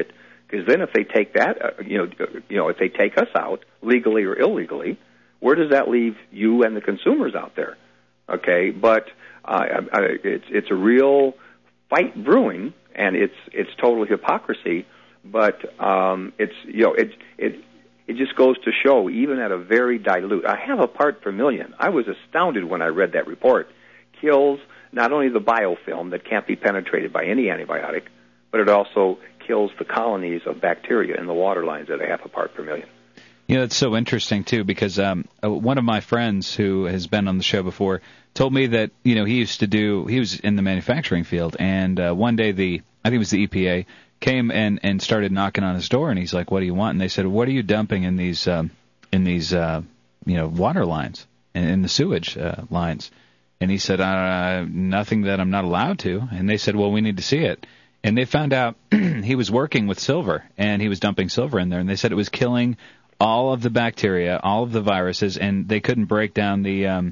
Because then if they take that, uh, you know, you know, if they take us out legally or illegally, where does that leave you and the consumers out there? Okay, but uh, I, it's it's a real fight brewing, and it's it's total hypocrisy. But um, it's you know it it it just goes to show, even at a very dilute. I have a part per million. I was astounded when I read that report. Kills not only the biofilm that can't be penetrated by any antibiotic, but it also kills the colonies of bacteria in the water lines at a half a part per million. You know, it's so interesting, too, because um, one of my friends who has been on the show before told me that, you know, he used to do, he was in the manufacturing field, and uh, one day the, I think it was the E P A, came and, and started knocking on his door, and he's like, what do you want? And they said, what are you dumping in these, um, in these uh, you know, water lines, in, in the sewage uh, lines? And he said, uh, nothing that I'm not allowed to. And they said, well, we need to see it. And they found out he was working with silver, and he was dumping silver in there, and they said it was killing all of the bacteria, all of the viruses, and they couldn't break down the um,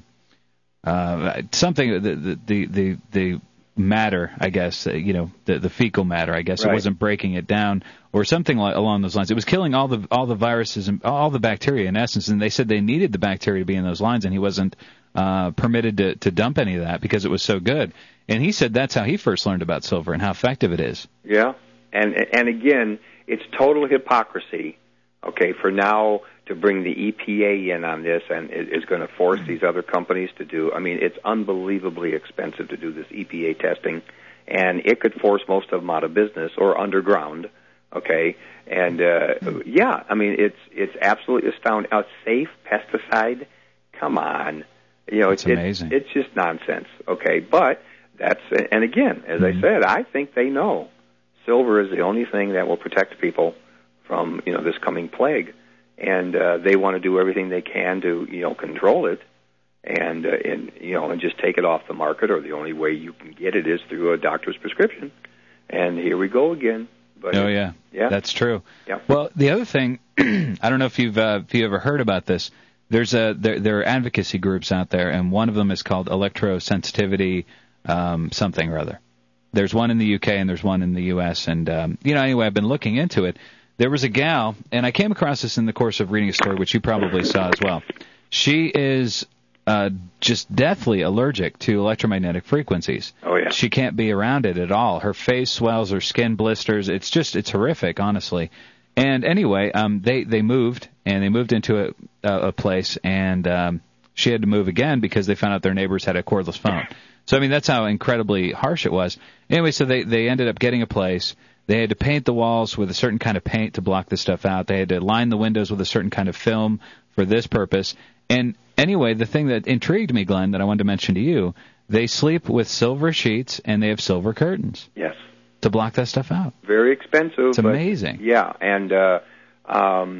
uh, something the, the the the the matter, I guess, uh, you know, the the fecal matter, I guess. Right. It wasn't breaking it down or something like, along those lines. It was killing all the all the viruses and all the bacteria in essence, and they said they needed the bacteria to be in those lines, and he wasn't uh, permitted to to dump any of that because it was so good. And he said that's how he first learned about silver and how effective it is. Yeah, and and again, it's total hypocrisy. Okay, for now to bring the E P A in on this and is going to force these other companies to do. I mean, it's unbelievably expensive to do this E P A testing, and it could force most of them out of business or underground. Okay, and uh, yeah, I mean, it's it's absolutely astounding. A safe pesticide? Come on, you know, it's it, amazing. It, it's just nonsense. Okay, but that's and again, as mm-hmm. I said, I think they know silver is the only thing that will protect people from, you know, this coming plague, and uh, they want to do everything they can to, you know, control it, and uh, and you know, and just take it off the market. Or the only way you can get it is through a doctor's prescription. And here we go again. But oh yeah, yeah, that's true. Yeah. Well, the other thing, I don't know if you've uh, if you ever heard about this. There's a there, there are advocacy groups out there, and one of them is called electrosensitivity um, something or other. There's one in the U K and there's one in the U S. And um, you know, anyway, I've been looking into it. There was a gal, and I came across this in the course of reading a story, which you probably saw as well. She is uh, just deathly allergic to electromagnetic frequencies. Oh, yeah. She can't be around it at all. Her face swells, her skin blisters. It's just, it's horrific, honestly. And anyway, um, they, they moved, and they moved into a, a, a place, and um, she had to move again because they found out their neighbors had a cordless phone. So, I mean, that's how incredibly harsh it was. Anyway, so they, they ended up getting a place. They had to paint the walls with a certain kind of paint to block this stuff out. They had to line the windows with a certain kind of film for this purpose. And anyway, the thing that intrigued me, Glenn, that I wanted to mention to you, they sleep with silver sheets and they have silver curtains. Yes. To block that stuff out. Very expensive. It's amazing. But, yeah, and uh, um,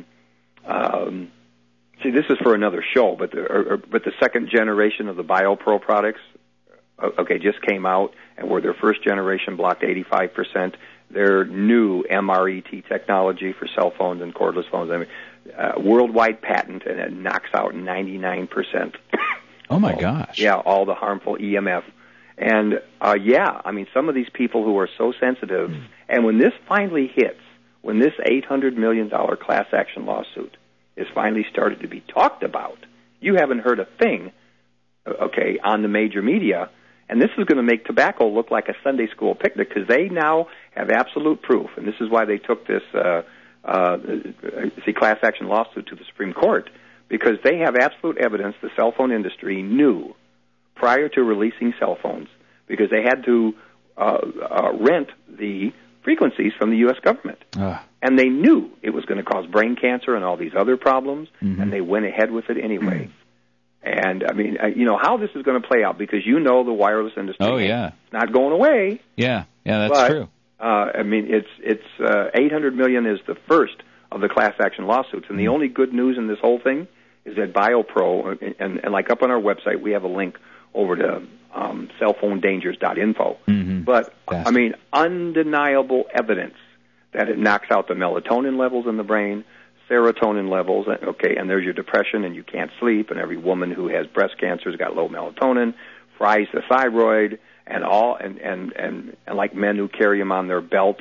um, see, this is for another show, but the, or, or, but the second generation of the BioPro products, okay, just came out, and where their first generation blocked eighty-five percent. Their new M R E T technology for cell phones and cordless phones, I mean, uh, worldwide patent, and it knocks out ninety-nine percent. Oh, my gosh. Yeah, all the harmful E M F. And, uh, yeah, I mean, some of these people who are so sensitive, mm. and when this finally hits, when this eight hundred million dollars class action lawsuit is finally started to be talked about, you haven't heard a thing, okay, on the major media. And this is going to make tobacco look like a Sunday school picnic because they now have absolute proof, and this is why they took this uh, uh, see class action lawsuit to the Supreme Court, because they have absolute evidence the cell phone industry knew prior to releasing cell phones, because they had to uh, uh, rent the frequencies from the U S government. Uh. And they knew it was going to cause brain cancer and all these other problems, mm-hmm. and they went ahead with it anyway. Mm-hmm. And, I mean, you know, how this is going to play out, because you know the wireless industry oh, yeah. it's not going away. Yeah, yeah, that's but, true. Uh, I mean, it's it's uh, eight hundred million dollars is the first of the class action lawsuits. And the only good news in this whole thing is that BioPro, and, and, and like up on our website, we have a link over to um, cell phone dangers dot info. Mm-hmm. But, That's I mean, undeniable evidence that it knocks out the melatonin levels in the brain, serotonin levels, okay, and there's your depression and you can't sleep, and every woman who has breast cancer has got low melatonin, fries the thyroid, and all, and, and, and, and like men who carry them on their belt,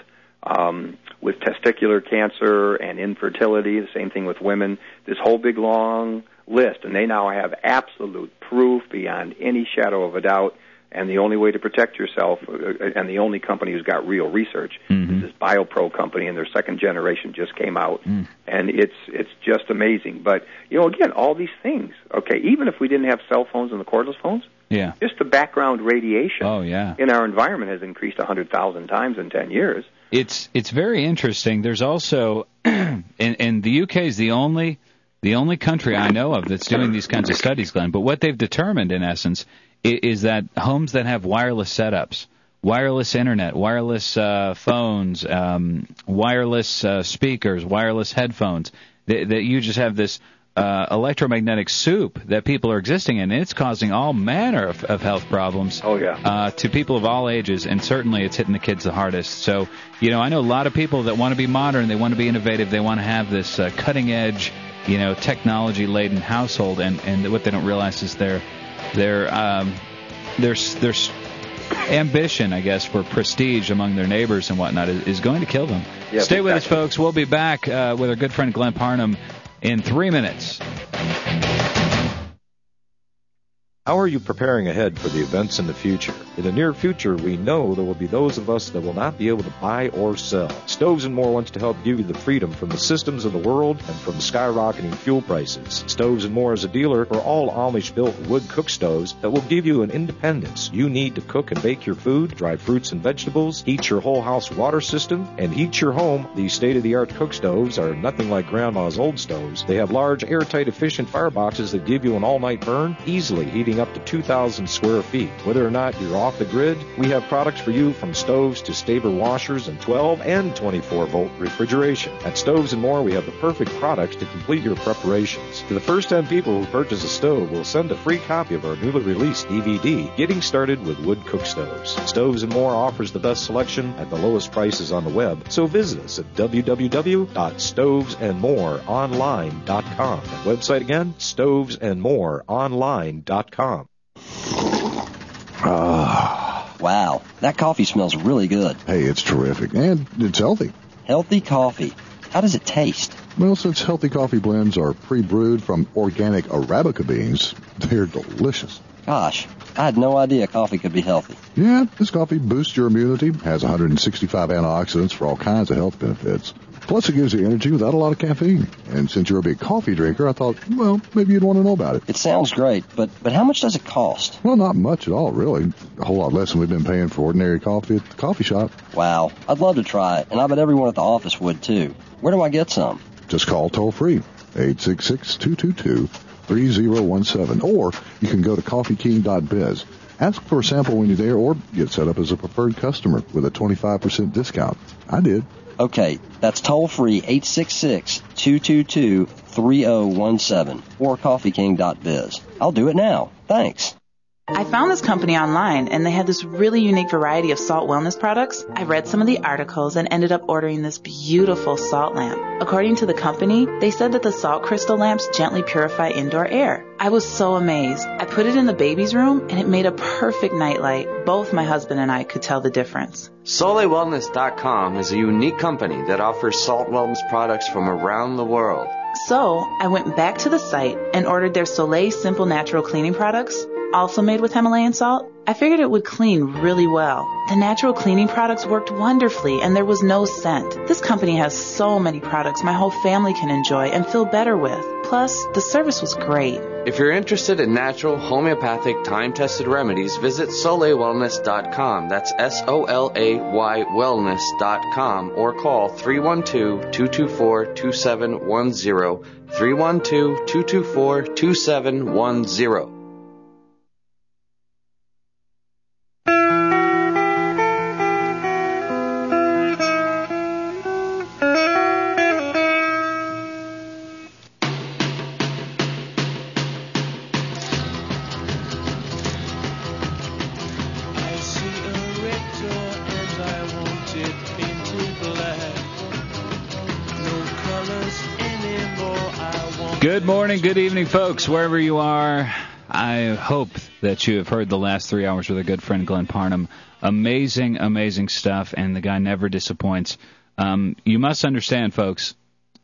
um, with testicular cancer and infertility, the same thing with women, this whole big long list. And they now have absolute proof beyond any shadow of a doubt. And the only way to protect yourself, uh, and the only company who's got real research, mm-hmm. is this BioPro company, and their second generation just came out, mm. and it's it's just amazing. But you know, again, all these things. Okay, even if we didn't have cell phones and the cordless phones, yeah, just the background radiation oh, yeah. in our environment has increased a hundred thousand times in ten years. It's it's very interesting. There's also, and, and the U K is the only the only country I know of that's doing these kinds of studies, Glenn. But what they've determined, in essence, is that homes that have wireless setups, wireless internet, wireless uh, phones, um, wireless uh, speakers, wireless headphones, that, that you just have this uh, electromagnetic soup that people are existing in, and it's causing all manner of, of health problems. Oh, yeah. Uh, to people of all ages, and certainly it's hitting the kids the hardest. So, you know, I know a lot of people that want to be modern, they want to be innovative, they want to have this uh, cutting-edge, you know, technology-laden household, and, and what they don't realize is they're Their um, their their ambition, I guess, for prestige among their neighbors and whatnot is, is going to kill them. Yeah, Stay with exactly. us, folks. We'll be back uh, with our good friend Glenn Parnham in three minutes. How are you preparing ahead for the events in the future? In the near future, we know there will be those of us that will not be able to buy or sell. Stoves and More wants to help give you the freedom from the systems of the world and from skyrocketing fuel prices. Stoves and More is a dealer for all Amish-built wood cook stoves that will give you an independence you need to cook and bake your food, dry fruits and vegetables, heat your whole house water system, and heat your home. These state-of-the-art cook stoves are nothing like Grandma's old stoves. They have large, airtight, efficient fireboxes that give you an all-night burn, easily heating up to two thousand square feet. Whether or not you're off the grid, we have products for you from stoves to Staber washers and twelve and twenty-four volt refrigeration. At Stoves and More, we have the perfect products to complete your preparations. To the first ten people who purchase a stove, we'll send a free copy of our newly released D V D, Getting Started with Wood Cook Stoves. Stoves and More offers the best selection at the lowest prices on the web, so visit us at w w w dot stoves and more online dot com. That website again, stoves and more online dot com. Ah. Wow, that coffee smells really good. Hey, it's terrific, and it's healthy. Healthy coffee. How does it taste? Well, since healthy coffee blends are pre-brewed from organic Arabica beans, they're delicious. Gosh, I had no idea coffee could be healthy. Yeah, this coffee boosts your immunity, has one hundred sixty-five antioxidants for all kinds of health benefits. Plus, it gives you energy without a lot of caffeine. And since you're a big coffee drinker, I thought, well, maybe you'd want to know about it. It sounds great, but, but how much does it cost? Well, not much at all, really. A whole lot less than we've been paying for ordinary coffee at the coffee shop. Wow, I'd love to try it, and I bet everyone at the office would, too. Where do I get some? Just call toll-free, eight six six, two two two, three zero one seven, or you can go to coffee king dot biz. Ask for a sample when you're there, or get set up as a preferred customer with a twenty-five percent discount. I did. Okay, that's toll-free, eight six six, two two two, three zero one seven, or coffee king dot biz. I'll do it now. Thanks. I found this company online, and they had this really unique variety of salt wellness products. I read some of the articles and ended up ordering this beautiful salt lamp. According to the company, they said that the salt crystal lamps gently purify indoor air. I was so amazed. I put it in the baby's room, and it made a perfect nightlight. Both my husband and I could tell the difference. Soleil Wellness dot com is a unique company that offers salt wellness products from around the world. So, I went back to the site and ordered their Soleil Simple Natural Cleaning products, also made with Himalayan salt. I figured it would clean really well. The natural cleaning products worked wonderfully, and there was no scent. This company has so many products my whole family can enjoy and feel better with. Plus, the service was great. If you're interested in natural, homeopathic, time-tested remedies, visit Soleil Wellness dot com. That's S O L A Y wellness dot com, or call three one two, two two four, two seven one zero, three one two, two two four, two seven one zero. Good morning, good evening, folks, wherever you are. I hope that you have heard the last three hours with our good friend Glenn Parnham. Amazing, amazing stuff, and the guy never disappoints. Um, you must understand, folks,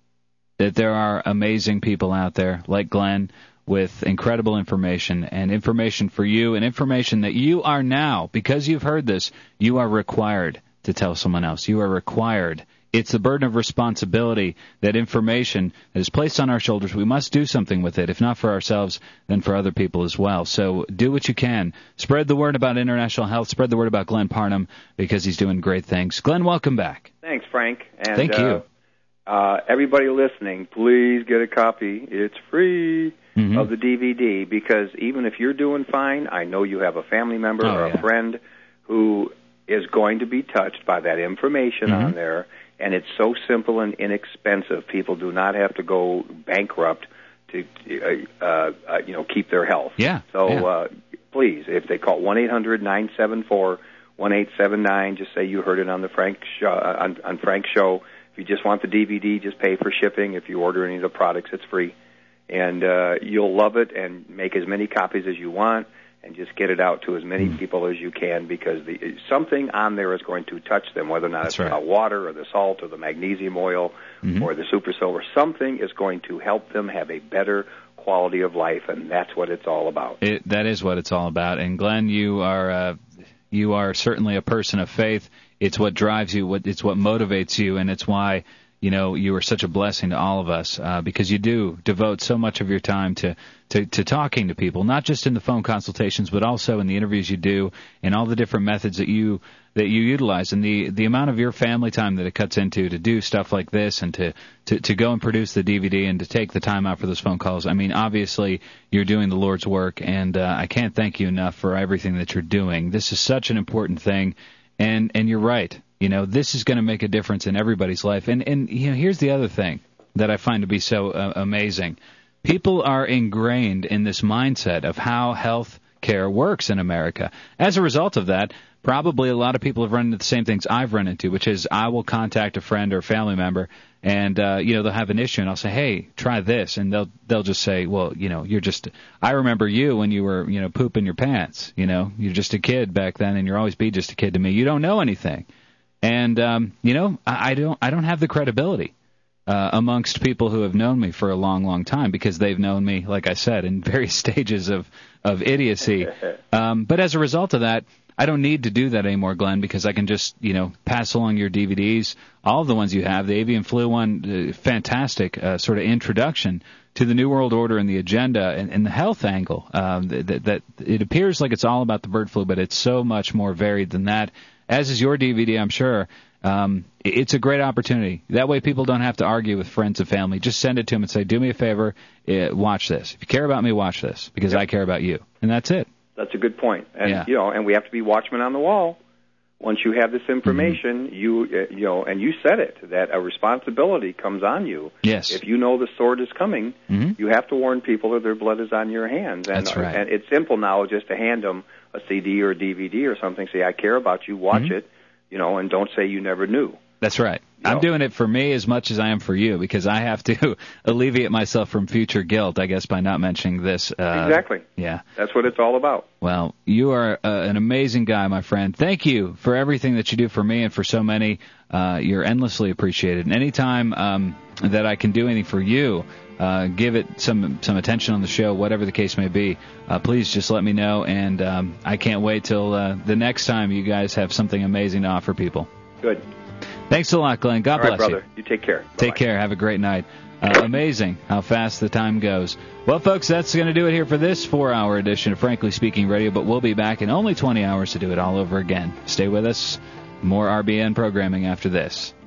that there are amazing people out there like Glenn with incredible information, and information for you, and information that you are now, because you've heard this, you are required to tell someone else. You are required. It's the burden of responsibility, that information that is placed on our shoulders. We must do something with it, if not for ourselves, then for other people as well. So do what you can. Spread the word about international health. Spread the word about Glenn Parnham, because he's doing great things. Glenn, welcome back. Thanks, Frank. And, Thank you. Uh, uh, everybody listening, please get a copy. It's free mm-hmm. of the D V D, because even if you're doing fine, I know you have a family member oh, or yeah. a friend who is going to be touched by that information mm-hmm. on there. And it's so simple and inexpensive. People do not have to go bankrupt to, uh, uh, you know, keep their health. Yeah. So yeah. Uh, please, if they call one eight hundred nine seven four one eight seven nine, just say you heard it on the Frank show, uh, on, on Frank's show. If you just want the D V D, just pay for shipping. If you order any of the products, it's free, and uh, you'll love it. And make as many copies as you want, and just get it out to as many mm. people as you can, because the, something on there is going to touch them, whether or not That's it's right. about water or the salt or the magnesium oil mm-hmm. or the super silver. Something is going to help them have a better quality of life, and that's what it's all about. It, that is what it's all about. And Glenn, you are uh, you are certainly a person of faith. It's what drives you. What it's what motivates you, and it's why. You know, you are such a blessing to all of us uh, because you do devote so much of your time to, to, to talking to people, not just in the phone consultations, but also in the interviews you do and all the different methods that you that you utilize, and the, the amount of your family time that it cuts into to do stuff like this and to, to, to go and produce the D V D and to take the time out for those phone calls. I mean, obviously, you're doing the Lord's work, and uh, I can't thank you enough for everything that you're doing. This is such an important thing, and, and you're right. You know, this is going to make a difference in everybody's life. And, and you know, here's the other thing that I find to be so uh, amazing. People are ingrained in this mindset of how health care works in America. As a result of that, probably a lot of people have run into the same things I've run into, which is I will contact a friend or family member, and, uh, you know, they'll have an issue, and I'll say, hey, try this. And they'll they'll just say, well, you know, you're just – I remember you when you were, you know, pooping your pants. You know, you're just a kid back then, and you'll always be just a kid to me. You don't know anything. And, um, you know, I, I don't I don't have the credibility uh, amongst people who have known me for a long, long time, because they've known me, like I said, in various stages of, of idiocy. Um, but as a result of that, I don't need to do that anymore, Glenn, because I can just, you know, pass along your D V Ds, all of the ones you have, the avian flu one, uh, fantastic uh, sort of introduction to the New World Order and the agenda and, and the health angle. Um, that, that it appears like it's all about the bird flu, but it's so much more varied than that. As is your D V D, I'm sure. Um, it's a great opportunity. That way people don't have to argue with friends and family. Just send it to them and say, do me a favor, uh, watch this. If you care about me, watch this, because yep. I care about you. And that's it. That's a good point. And, yeah. you know, and we have to be watchmen on the wall. Once you have this information, mm-hmm. you uh, you know, and you said it, that a responsibility comes on you. Yes. If you know the sword is coming, mm-hmm. you have to warn people that their blood is on your hands. And, That's right. And it's simple now just to hand them a C D or a D V D or something, say, I care about you, watch mm-hmm. it, you know, and don't say you never knew. That's right. You I'm know? doing it for me as much as I am for you, because I have to alleviate myself from future guilt, I guess, by not mentioning this. Uh, exactly. Yeah. That's what it's all about. Well, you are uh, an amazing guy, my friend. Thank you for everything that you do for me and for so many. Uh, you're endlessly appreciated. And anytime um, that I can do anything for you, uh, give it some some attention on the show, whatever the case may be, uh, please just let me know. And um, I can't wait till uh, the next time you guys have something amazing to offer people. Good. Thanks a lot, Glenn. God All right, bless brother. you. You take care. Take Bye-bye. care. Have a great night. Uh, amazing how fast the time goes. Well, folks, that's going to do it here for this four-hour edition of Frankly Speaking Radio, but we'll be back in only twenty hours to do it all over again. Stay with us. More R B N programming after this.